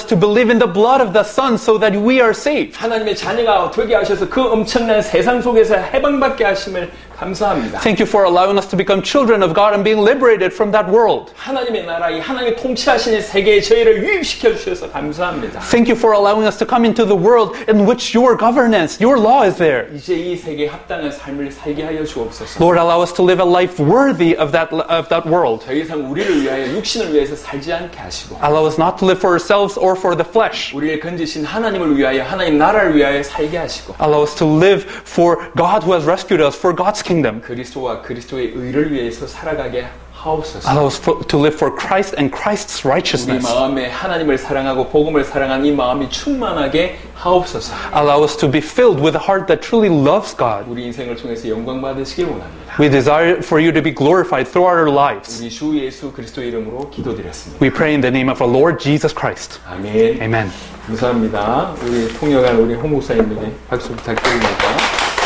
us to believe in the blood of the Son so that we are saved. 하나님의 자녀가 되게 하셔서 그 엄청난 세상 속에서 해방받게 하심을 감사합니다. Thank you for allowing us to become children of God and being liberated from that world. 하나님의 나라, 이 하나님의 통치하시는 세계에 저희를 유입시켜 주셔서 감사합니다. Thank you for allowing us to come into the world in which your governance, your law is there. 이제 이 세계에 합당한 삶을 살게 하여 주옵소서. Lord, allow us to live a life worthy of that of that world. 더 이상 우리를 위하여 육신을 위해서 살지 않게 하시고 Allow us not to live for ourselves or for the flesh. 우리를 건지신 하나님을 위하여 하나님 나라를 위하여 살게 하시고 Allow us to live for God who has rescued us, for God's kingdom. 그리스도와 그리스도의 의를 위해서 살아가게 하옵소서. Allow us for, to live for Christ and Christ's 우리 righteousness. 마음에 하나님을 사랑하고 복음을 사랑하는 이 마음이 충만하게 하옵소서. Allow us to be filled with a heart that truly loves God. 우리 인생을 통해서 영광 받으시길 원합니다. We desire for you to be glorified throughout our lives. 우리 주 예수 그리스도 이름으로 기도드렸습니다. We pray in the name of our Lord Jesus Christ. 아멘. Amen. 감사합니다. 우리 통역한 우리 홍 목사님에게 박수 부탁드립니다.